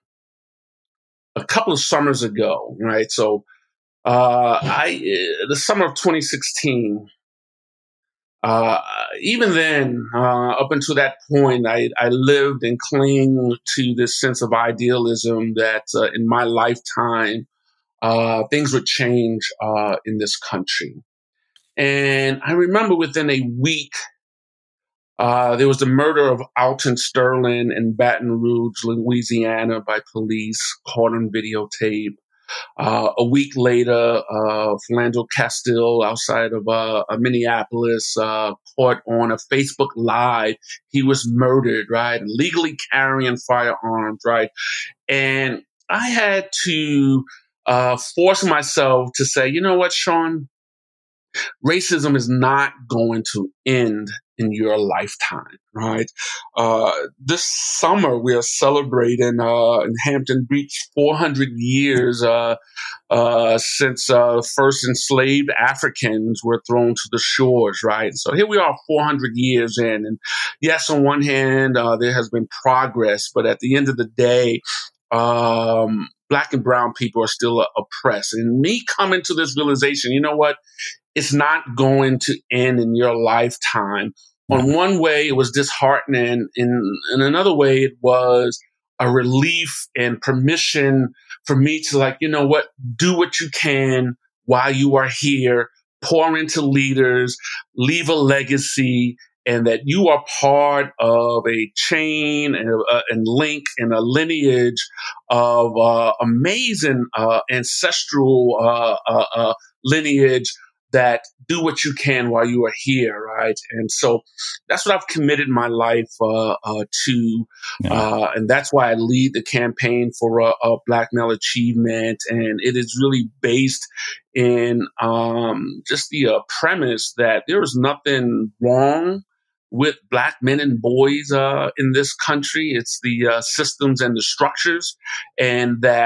a couple of summers ago, right, so uh, I, the summer of twenty sixteen, Uh, even then, uh, up until that point, I, I lived and clung to this sense of idealism that uh, in my lifetime, uh, things would change uh, in this country. And I remember within a week, uh, there was the murder of Alton Sterling in Baton Rouge, Louisiana, by police, caught on videotape. Uh, a week later, uh, Philando Castile outside of uh, Minneapolis, uh, caught on a Facebook Live. He was murdered, right? Legally carrying firearms, right? And I had to uh, force myself to say, you know what, Sean? Racism is not going to end in your lifetime, right? Uh, this summer, we are celebrating uh, in Hampton Beach four hundred years uh, uh, since uh, first enslaved Africans were thrown to the shores, right? So here we are four hundred years in. And yes, on one hand, uh, there has been progress, but at the end of the day, um, Black and brown people are still uh, oppressed. And me coming to this realization, you know what? It's not going to end in your lifetime. On one way, it was disheartening. In, in another way, it was a relief and permission for me to, like, you know what, do what you can while you are here, pour into leaders, leave a legacy, and that you are part of a chain and, uh, and link and a lineage of uh, amazing uh, ancestral uh, uh, uh, lineage that do what you can while you are here, right? And so that's what I've committed my life uh, uh, to, yeah. uh, and that's why I lead the campaign for uh, uh, Black Male Achievement, and it is really based in um, just the uh, premise that there is nothing wrong with Black men and boys uh, in this country. It's the uh, systems and the structures, and that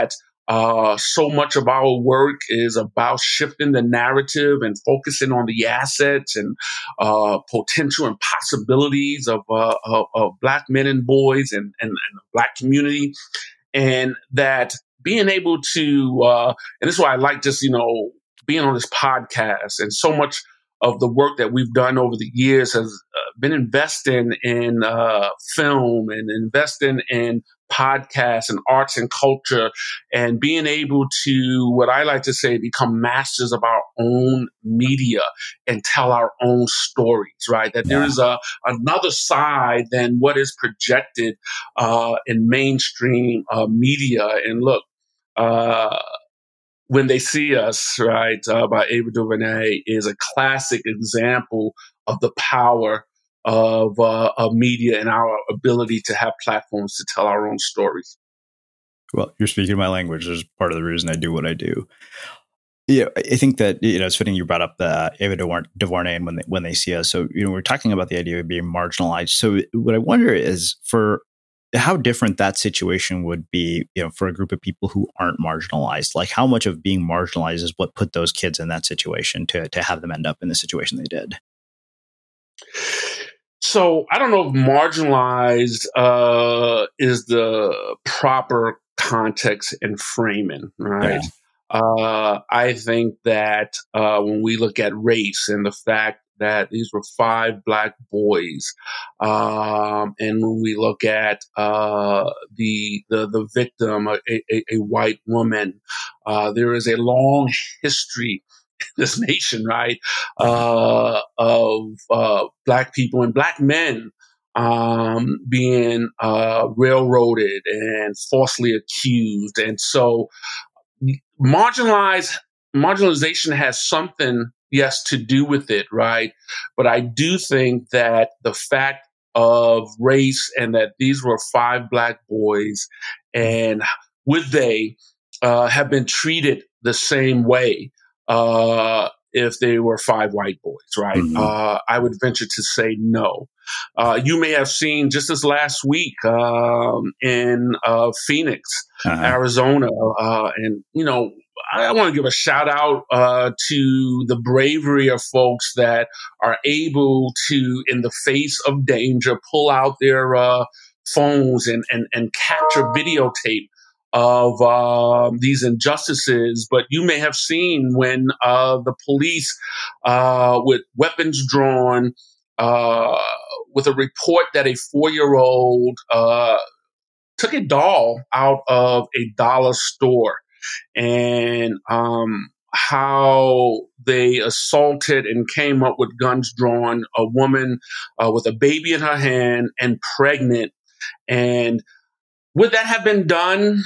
Uh, so much of our work is about shifting the narrative and focusing on the assets and uh, potential and possibilities of, uh, of, of Black men and boys and, and, and the Black community. And that being able to, uh, and this is why I like just, you know, being on this podcast, and so much of the work that we've done over the years has uh, been investing in uh, film and investing in podcasts and arts and culture, and being able to, what I like to say, become masters of our own media and tell our own stories, right? That there is a another side than what is projected uh, in mainstream uh, media. And look, uh, When They See Us, right, uh, by Ava DuVernay is a classic example of the power of, uh, of media and our ability to have platforms to tell our own stories. Well, you're speaking my language. There's part of the reason I do what I do. Yeah, I think that, you know, it's fitting you brought up the Ava DuVernay and When They, When They See Us. So, you know, we're talking about the idea of being marginalized. So what I wonder is for how different that situation would be, you know, for a group of people who aren't marginalized. Like, how much of being marginalized is what put those kids in that situation to to have them end up in the situation they did? So I don't know if marginalized uh, is the proper context and framing, right? Yeah. Uh, I think that uh, when we look at race and the fact that these were five Black boys, um, and when we look at uh, the, the the victim, a, a, a white woman, uh, there is a long history in this nation, right, uh, of uh, Black people and Black men um, being uh, railroaded and falsely accused, and so marginalized marginalization has something, yes, to do with it, right? But I do think that the fact of race and that these were five Black boys, and would they uh, have been treated the same way uh, if they were five white boys, right? Mm-hmm. Uh, I would venture to say no. Uh, you may have seen just this last week um, in uh, Phoenix, uh-huh. Arizona, uh, and, you know, I want to give a shout out uh, to the bravery of folks that are able to, in the face of danger, pull out their uh, phones and, and, and capture videotape of uh, these injustices. But you may have seen when uh, the police, uh, with weapons drawn, uh, with a report that a four-year-old uh, took a doll out of a dollar store, and um, how they assaulted and came up with guns drawn a woman uh, with a baby in her hand and pregnant. And would that have been done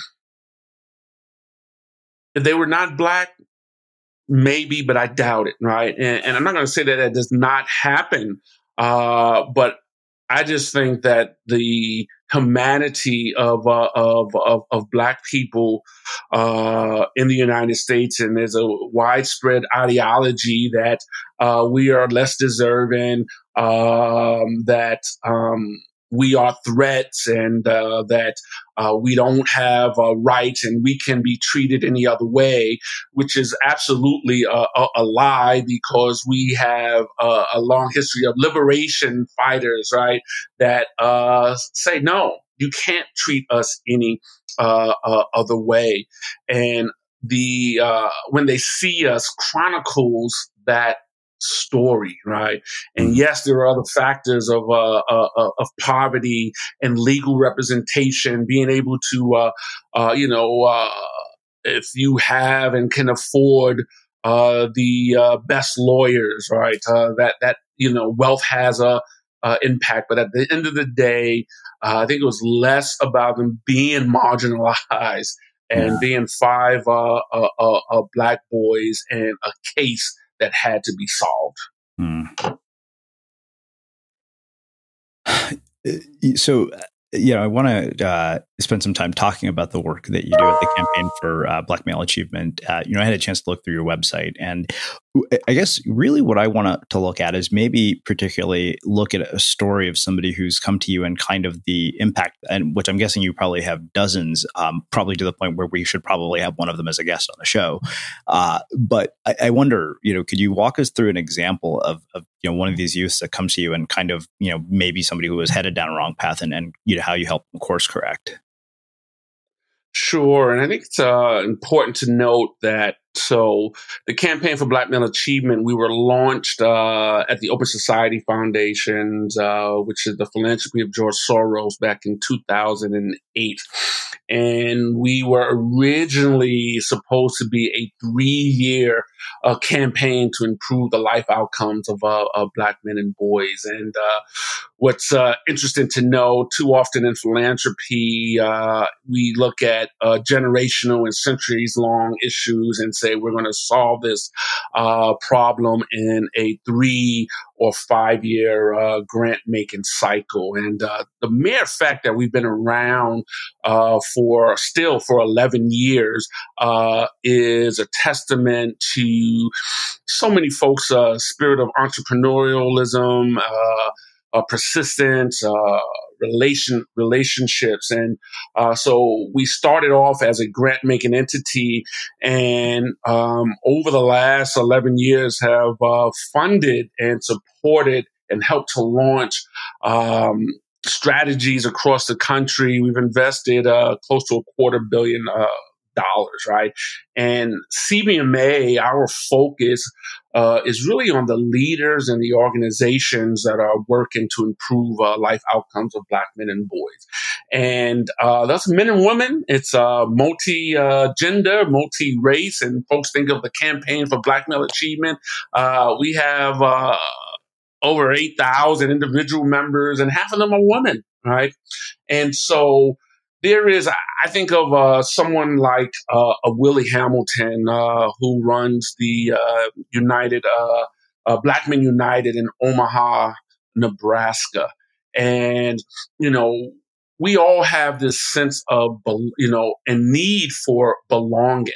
if they were not Black? Maybe, but I doubt it, right? And, and I'm not going to say that that does not happen, uh, but I just think that the humanity of uh, of, of of Black people uh, in the United States, and there's a widespread ideology that uh, we are less deserving, um, that um, we are threats, and uh, that uh, we don't have uh, rights and we can be treated any other way, which is absolutely a, a, a lie, because we have a, a long history of liberation fighters, right, that uh, say, no, you can't treat us any uh, uh, other way. And the uh, When They See Us chronicles that story, right? And yes, there are other factors of uh, uh, of poverty and legal representation, being able to, uh, uh, you know, uh, if you have and can afford uh, the uh, best lawyers, right? Uh, that that you know, wealth has a uh, impact, but at the end of the day, uh, I think it was less about them being marginalized and yeah. being five uh, uh, uh, uh, Black boys and a case that had to be solved. Hmm. So, you know, I want to uh, spend some time talking about the work that you do at the Campaign for uh, Black Male Achievement. Uh, you know, I had a chance to look through your website, and I guess really what I want to look at is maybe particularly look at a story of somebody who's come to you and kind of the impact, and which I'm guessing you probably have dozens, um, probably to the point where we should probably have one of them as a guest on the show. Uh, but I, I wonder, you know, could you walk us through an example of, of, you know, one of these youths that comes to you and kind of, you know, maybe somebody who was headed down a wrong path, and, and you know, how you help them course correct? Sure. And I think it's uh, important to note that so the Campaign for Black Male Achievement, we were launched uh, at the Open Society Foundations, uh, which is the philanthropy of George Soros, back in two thousand eight. And we were originally supposed to be a three-year uh, campaign to improve the life outcomes of, uh, of Black men and boys. And uh, what's uh, interesting to know, too often in philanthropy, uh, we look at uh, generational and centuries-long issues and say we're going to solve this uh, problem in a three or five-year uh, grant-making cycle. And uh, the mere fact that we've been around uh, for still for eleven years uh, is a testament to so many folks' uh, spirit of entrepreneurialism, uh, uh, persistence, uh, relation relationships. And uh, so we started off as a grant-making entity, and um, over the last eleven years have uh, funded and supported and helped to launch um, strategies across the country. We've invested uh, close to a quarter billion uh, dollars, right? And C B M A, our focus uh, is really on the leaders and the organizations that are working to improve uh, life outcomes of Black men and boys. And uh, that's men and women. It's uh, multi-gender, uh, multi-race, and folks think of the Campaign for Black Male Achievement. Uh, we have uh, over eight thousand individual members, and half of them are women, right? And so there is, I think of uh, someone like uh, a Willie Hamilton, uh, who runs the uh, United, uh, uh, Black Men United in Omaha, Nebraska. And, you know, we all have this sense of, you know, a need for belonging.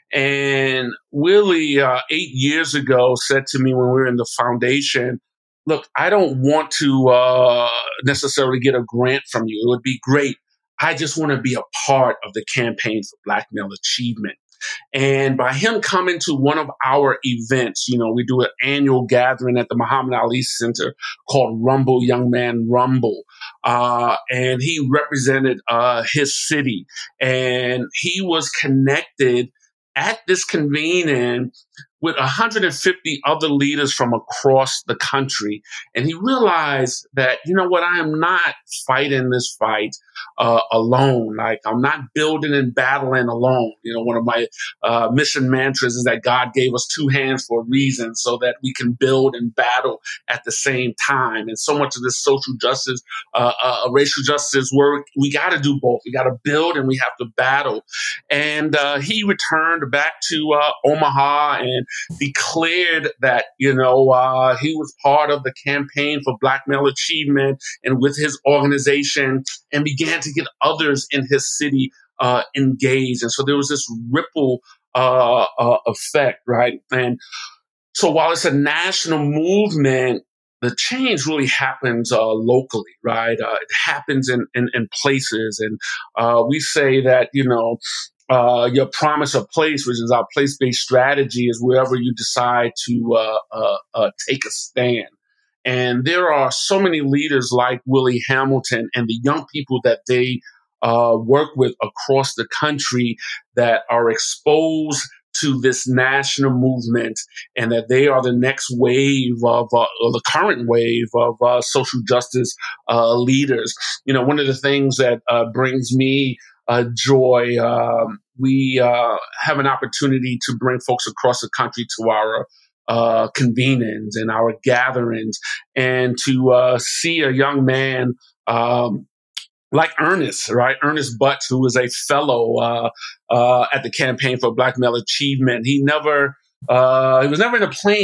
And Willie, uh, eight years ago, said to me when we were in the foundation, look, I don't want to uh, necessarily get a grant from you. It would be great. I just want to be a part of the Campaign for Black Male Achievement. And by him coming to one of our events, you know, we do an annual gathering at the Muhammad Ali Center called Rumble Young Man Rumble. Uh, and he represented uh, his city. And he was connected at this convening with one hundred fifty other leaders from across the country. And he realized that, you know what, I am not fighting this fight uh, alone. Like, I'm not building and battling alone. You know, one of my uh, mission mantras is that God gave us two hands for a reason, so that we can build and battle at the same time. And so much of this social justice, uh, uh, racial justice work, we got to do both. We got to build and we have to battle. And uh, he returned back to uh, Omaha and declared that, you know, uh, he was part of the Campaign for Black Male Achievement and with his organization, and began to get others in his city uh, engaged. And so there was this ripple uh, uh, effect, right? And so while it's a national movement, the change really happens uh, locally, right? Uh, it happens in, in, in places. And uh, we say that, you know, Uh, your promise of place, which is our place-based strategy, is wherever you decide to uh, uh, uh, take a stand. And there are so many leaders like Willie Hamilton and the young people that they uh, work with across the country that are exposed to this national movement, and that they are the next wave of, uh, or the current wave of uh, social justice uh, leaders. You know, one of the things that uh, brings me Uh, joy. Um, we uh, have an opportunity to bring folks across the country to our uh, convenings and our gatherings, and to uh, see a young man um, like Ernest, right? Ernest Butts, who is a fellow uh, uh, at the Campaign for Black Male Achievement. He never, uh, he was never in a plane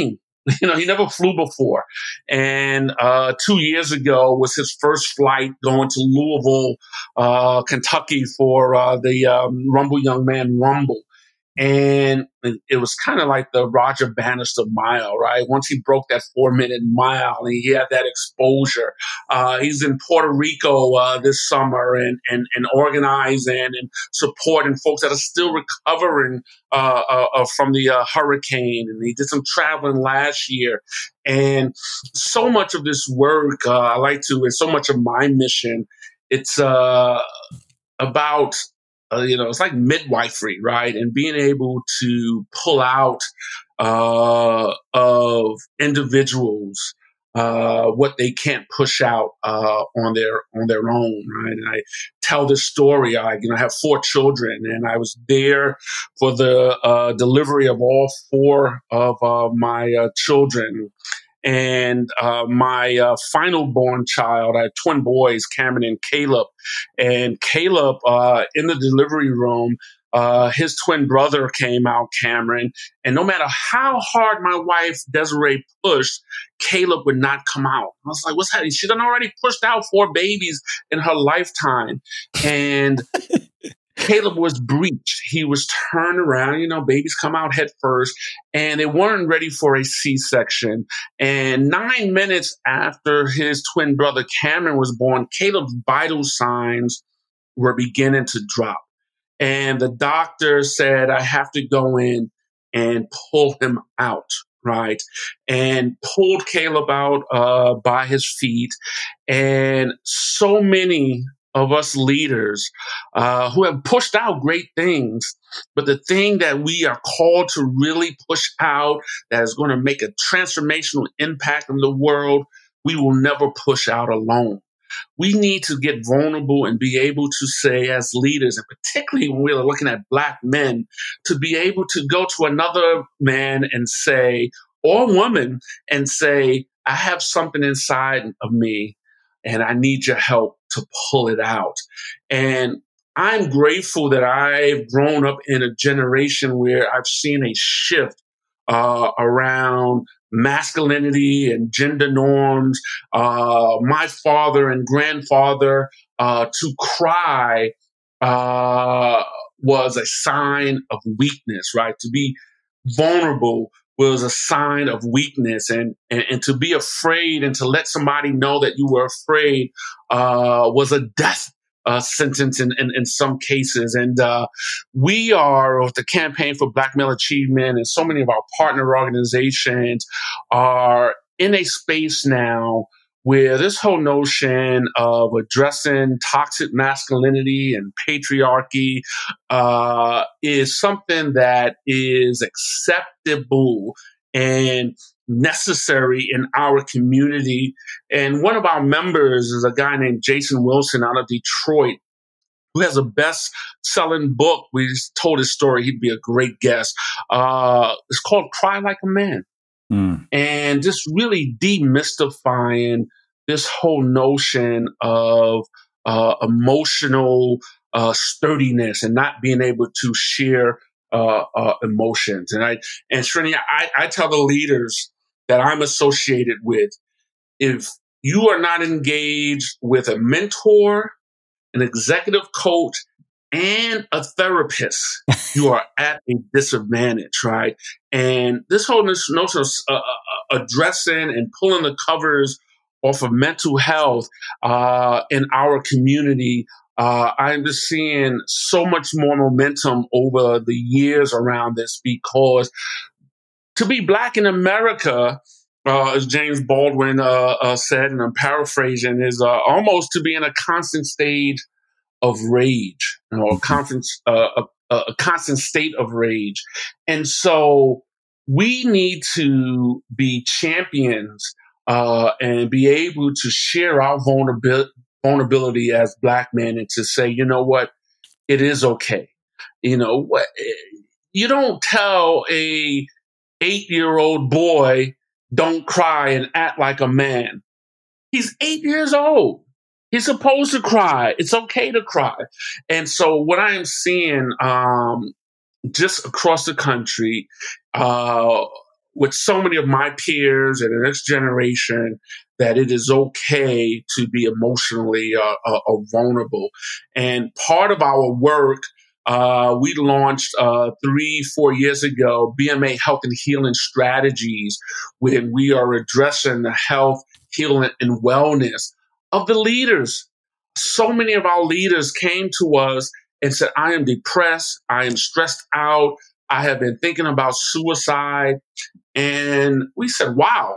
You know, he never flew before. And uh, two years ago was his first flight going to Louisville, uh, Kentucky for uh, the um, Rumble Young Man Rumble. And it was kind of like the Roger Bannister mile, right? Once he broke that four minute mile and he had that exposure, uh, he's in Puerto Rico uh, this summer and, and, and organizing and supporting folks that are still recovering uh, uh, uh, from the uh, hurricane. And he did some traveling last year. And so much of this work, uh, I like to, and so much of my mission, it's uh, about Uh, you know, it's like midwifery, right? And being able to pull out uh, of individuals uh, what they can't push out uh, on their on their own, right? And I tell this story. I, you know, have four children, and I was there for the uh, delivery of all four of uh, my uh, children. And uh, my uh, final born child, I had twin boys, Cameron and Caleb. And Caleb, uh, in the delivery room, uh, his twin brother came out, Cameron. And no matter how hard my wife, Desiree, pushed, Caleb would not come out. I was like, what's happening? She done already pushed out four babies in her lifetime. And Caleb was breached. He was turned around. You know, babies come out head first, and they weren't ready for a C-section. And nine minutes after his twin brother Cameron was born, Caleb's vital signs were beginning to drop. And the doctor said, I have to go in and pull him out, right? And pulled Caleb out uh, by his feet. And so many of us leaders uh, who have pushed out great things, but the thing that we are called to really push out that is going to make a transformational impact in the world, we will never push out alone. We need to get vulnerable and be able to say as leaders, and particularly when we're looking at Black men, to be able to go to another man and say, or woman, and say, I have something inside of me and I need your help to pull it out. And I'm grateful that I've grown up in a generation where I've seen a shift uh, around masculinity and gender norms. Uh, my father and grandfather, uh, to cry uh, was a sign of weakness, right? To be vulnerable was a sign of weakness, and, and, and to be afraid and to let somebody know that you were afraid uh, was a death uh, sentence in, in, in some cases. And uh, we are, with the Campaign for Black Male Achievement and so many of our partner organizations, are in a space now where this whole notion of addressing toxic masculinity and patriarchy uh, is something that is acceptable and necessary in our community. And one of our members is a guy named Jason Wilson out of Detroit, who has a best-selling book. We just told his story. He'd be a great guest. Uh, it's called Cry Like a Man. Mm. And just really demystifying this whole notion of uh, emotional uh, sturdiness and not being able to share uh, uh, emotions. And I and Srini, I, I tell the leaders that I'm associated with, if you are not engaged with a mentor, an executive coach, and a therapist, you are at a disadvantage, right? And this whole notion of uh, addressing and pulling the covers off of mental health uh, in our community, uh, I'm just seeing so much more momentum over the years around this, because to be Black in America, uh, as James Baldwin uh, uh, said, and I'm paraphrasing, is uh, almost to be in a constant state of rage, you know, a, conference, uh, a, a constant state of rage. And so we need to be champions uh, and be able to share our vulnerabil- vulnerability as Black men, and to say, you know what, it is okay. You know, what you don't tell a eight-year-old boy, don't cry and act like a man. He's eight years old. He's supposed to cry. It's okay to cry. And so what I am seeing um, just across the country, uh, with so many of my peers and the next generation that it is okay to be emotionally uh, uh, uh, vulnerable. And part of our work, uh, we launched uh, three, four years ago, B M A Health and Healing Strategies, when we are addressing the health, healing, and wellness of the leaders. So many of our leaders came to us and said, I am depressed, I am stressed out, I have been thinking about suicide. And we said, wow,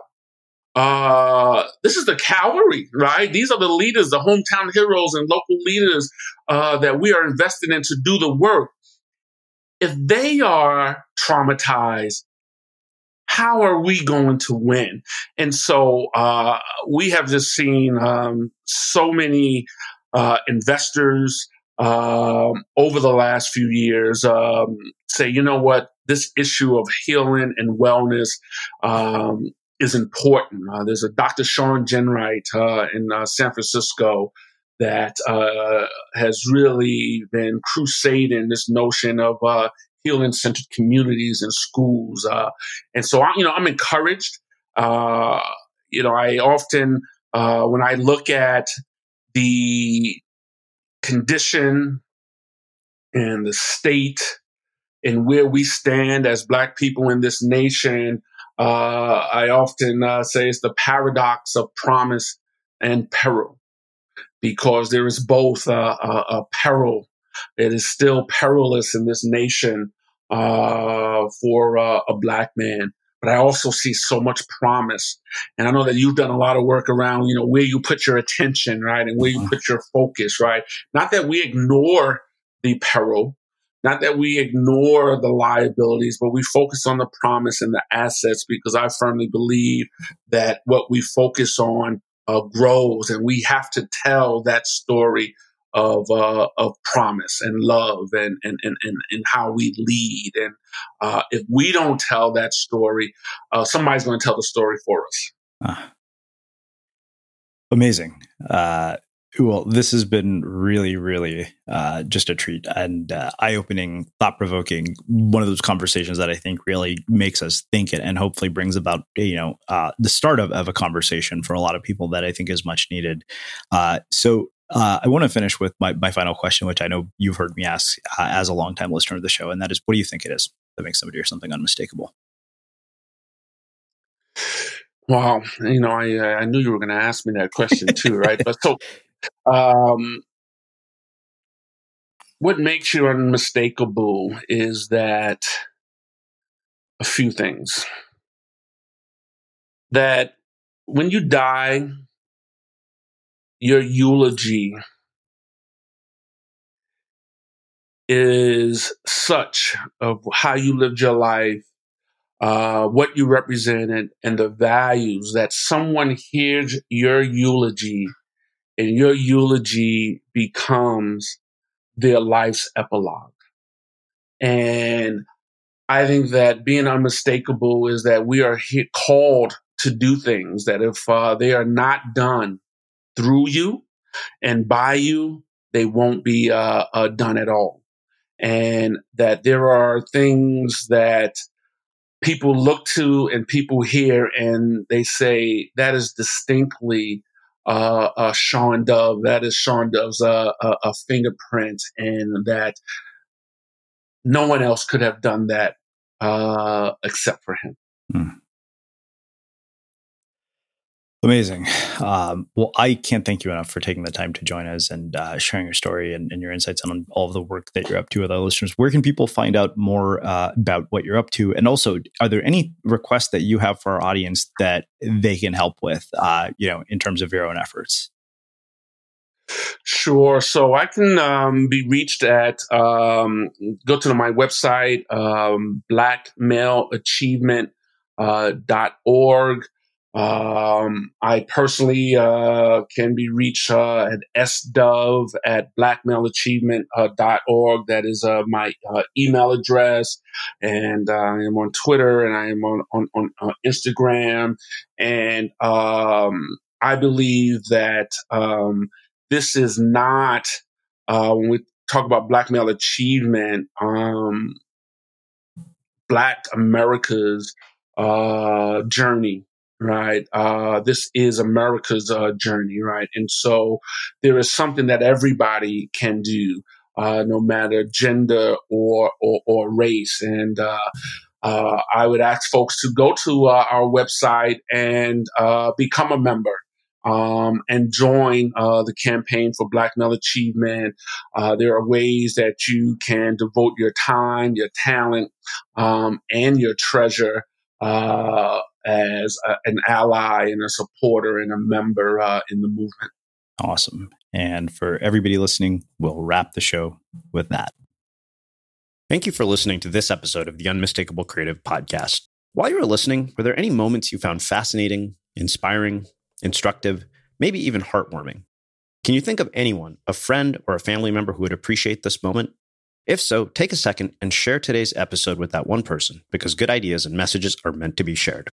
uh, this is the cavalry, right? These are the leaders, the hometown heroes and local leaders uh, that we are invested in to do the work. If they are traumatized, how are we going to win? And so uh, we have just seen um, so many uh, investors um, over the last few years um, say, you know what, this issue of healing and wellness um, is important. Uh, there's a Doctor Sean Genright uh, in uh, San Francisco that uh, has really been crusading this notion of uh, healing-centered communities and schools. Uh, and so, I, you know, I'm encouraged. Uh, you know, I often, uh, when I look at the condition and the state and where we stand as Black people in this nation, uh, I often uh, say it's the paradox of promise and peril, because there is both uh, a, a peril. It is still perilous in this nation uh, for uh, a Black man. But I also see so much promise. And I know that you've done a lot of work around, you know, where you put your attention, right? And where you put your focus, right? Not that we ignore the peril, not that we ignore the liabilities, but we focus on the promise and the assets, because I firmly believe that what we focus on uh, grows, and we have to tell that story of uh, of promise and love and and, and, and and how we lead. And uh, if we don't tell that story, uh, somebody's going to tell the story for us. Ah. Amazing. Uh, well, this has been really, really uh, just a treat and uh, eye-opening, thought-provoking. One of those conversations that I think really makes us think it, and hopefully brings about, you know, uh, the start of, of a conversation for a lot of people that I think is much needed. Uh, so. Uh, I want to finish with my, my final question, which I know you've heard me ask uh, as a longtime listener of the show, and that is, what do you think it is that makes somebody or something unmistakable? Wow, you know, I I knew you were going to ask me that question too, right? But so, um, what makes you unmistakable is that a few things. That when you die, your eulogy is such of how you lived your life, uh, what you represented, and the values, that someone hears your eulogy and your eulogy becomes their life's epilogue. And I think that being unmistakable is that we are he- called to do things that if uh, they are not done through you and by you, they won't be uh, uh, done at all. And that there are things that people look to and people hear and they say, that is distinctly uh, uh, Sean Dove. That is Sean Dove's uh, a, a fingerprint, and that no one else could have done that uh, except for him. Hmm. Amazing. Um, well, I can't thank you enough for taking the time to join us and uh, sharing your story and, and your insights on all of the work that you're up to with our listeners. Where can people find out more uh, about what you're up to? And also, are there any requests that you have for our audience that they can help with, uh, you know, in terms of your own efforts? Sure. So I can um, be reached at, um, go to my website, um, black male achievement dot org. Um, I personally uh, can be reached uh, at s dove at black male achievement dot org. That is uh, my uh, email address. And uh, I am on Twitter, and I am on, on, on, on Instagram. And um, I believe that um, this is not, uh, when we talk about Black male achievement, um, Black America's uh, journey, right? Uh, this is America's uh, journey, right? And so there is something that everybody can do, uh, no matter gender or or, or race. And uh, uh, I would ask folks to go to uh, our website and uh, become a member. Um, and join uh, the campaign for Black Male Achievement. Uh, there are ways that you can devote your time, your talent, um, and your treasure uh, as a, an ally and a supporter and a member uh, in the movement. Awesome. And for everybody listening, we'll wrap the show with that. Thank you for listening to this episode of the Unmistakable Creative Podcast. While you were listening, were there any moments you found fascinating, inspiring, instructive, maybe even heartwarming? Can you think of anyone, a friend or a family member who would appreciate this moment? If so, take a second and share today's episode with that one person, because good ideas and messages are meant to be shared.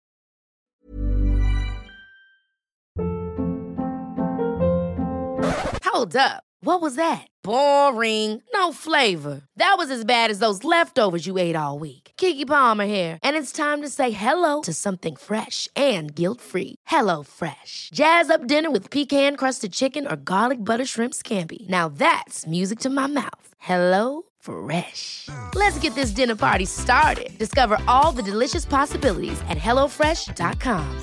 Hold up. What was that? Boring. No flavor. That was as bad as those leftovers you ate all week. Keke Palmer here, and it's time to say hello to something fresh and guilt-free. Hello Fresh. Jazz up dinner with pecan-crusted chicken or garlic butter shrimp scampi. Now that's music to my mouth. Hello Fresh. Let's get this dinner party started. Discover all the delicious possibilities at hello fresh dot com.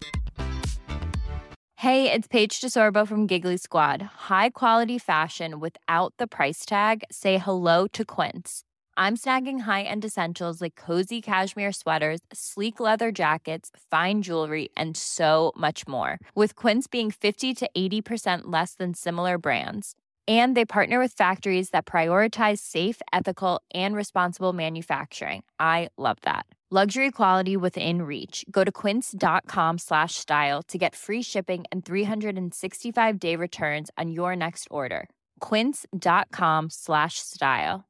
Hey, it's Paige DeSorbo from Giggly Squad. High quality fashion without the price tag. Say hello to Quince. I'm snagging high-end essentials like cozy cashmere sweaters, sleek leather jackets, fine jewelry, and so much more. With Quince being fifty to eighty percent less than similar brands. And they partner with factories that prioritize safe, ethical, and responsible manufacturing. I love that. Luxury quality within reach. Go to quince.com slash style to get free shipping and three sixty-five day returns on your next order. Quince.com slash style.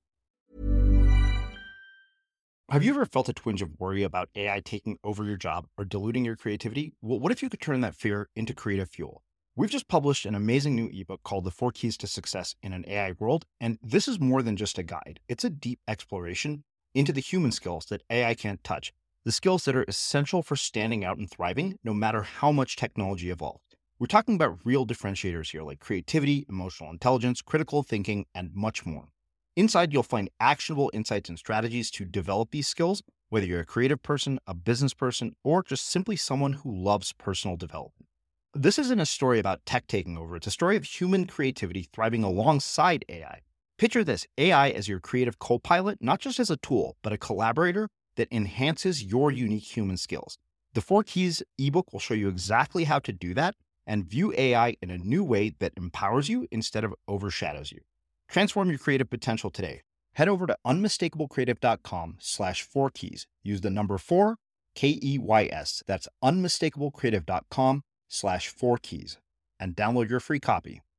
Have you ever felt a twinge of worry about A I taking over your job or diluting your creativity? Well, what if you could turn that fear into creative fuel? We've just published an amazing new ebook called The Four Keys to Success in an A I World, and this is more than just a guide. It's a deep exploration into the human skills that A I can't touch, the skills that are essential for standing out and thriving, no matter how much technology evolved. We're talking about real differentiators here, like creativity, emotional intelligence, critical thinking, and much more. Inside, you'll find actionable insights and strategies to develop these skills, whether you're a creative person, a business person, or just simply someone who loves personal development. This isn't a story about tech taking over. It's a story of human creativity thriving alongside A I. Picture this, A I as your creative co-pilot, not just as a tool, but a collaborator that enhances your unique human skills. The Four Keys ebook will show you exactly how to do that and view A I in a new way that empowers you instead of overshadows you. Transform your creative potential today. Head over to unmistakablecreative.com slash four keys. Use the number four, K E Y S. That's unmistakablecreative.com slash four keys and download your free copy.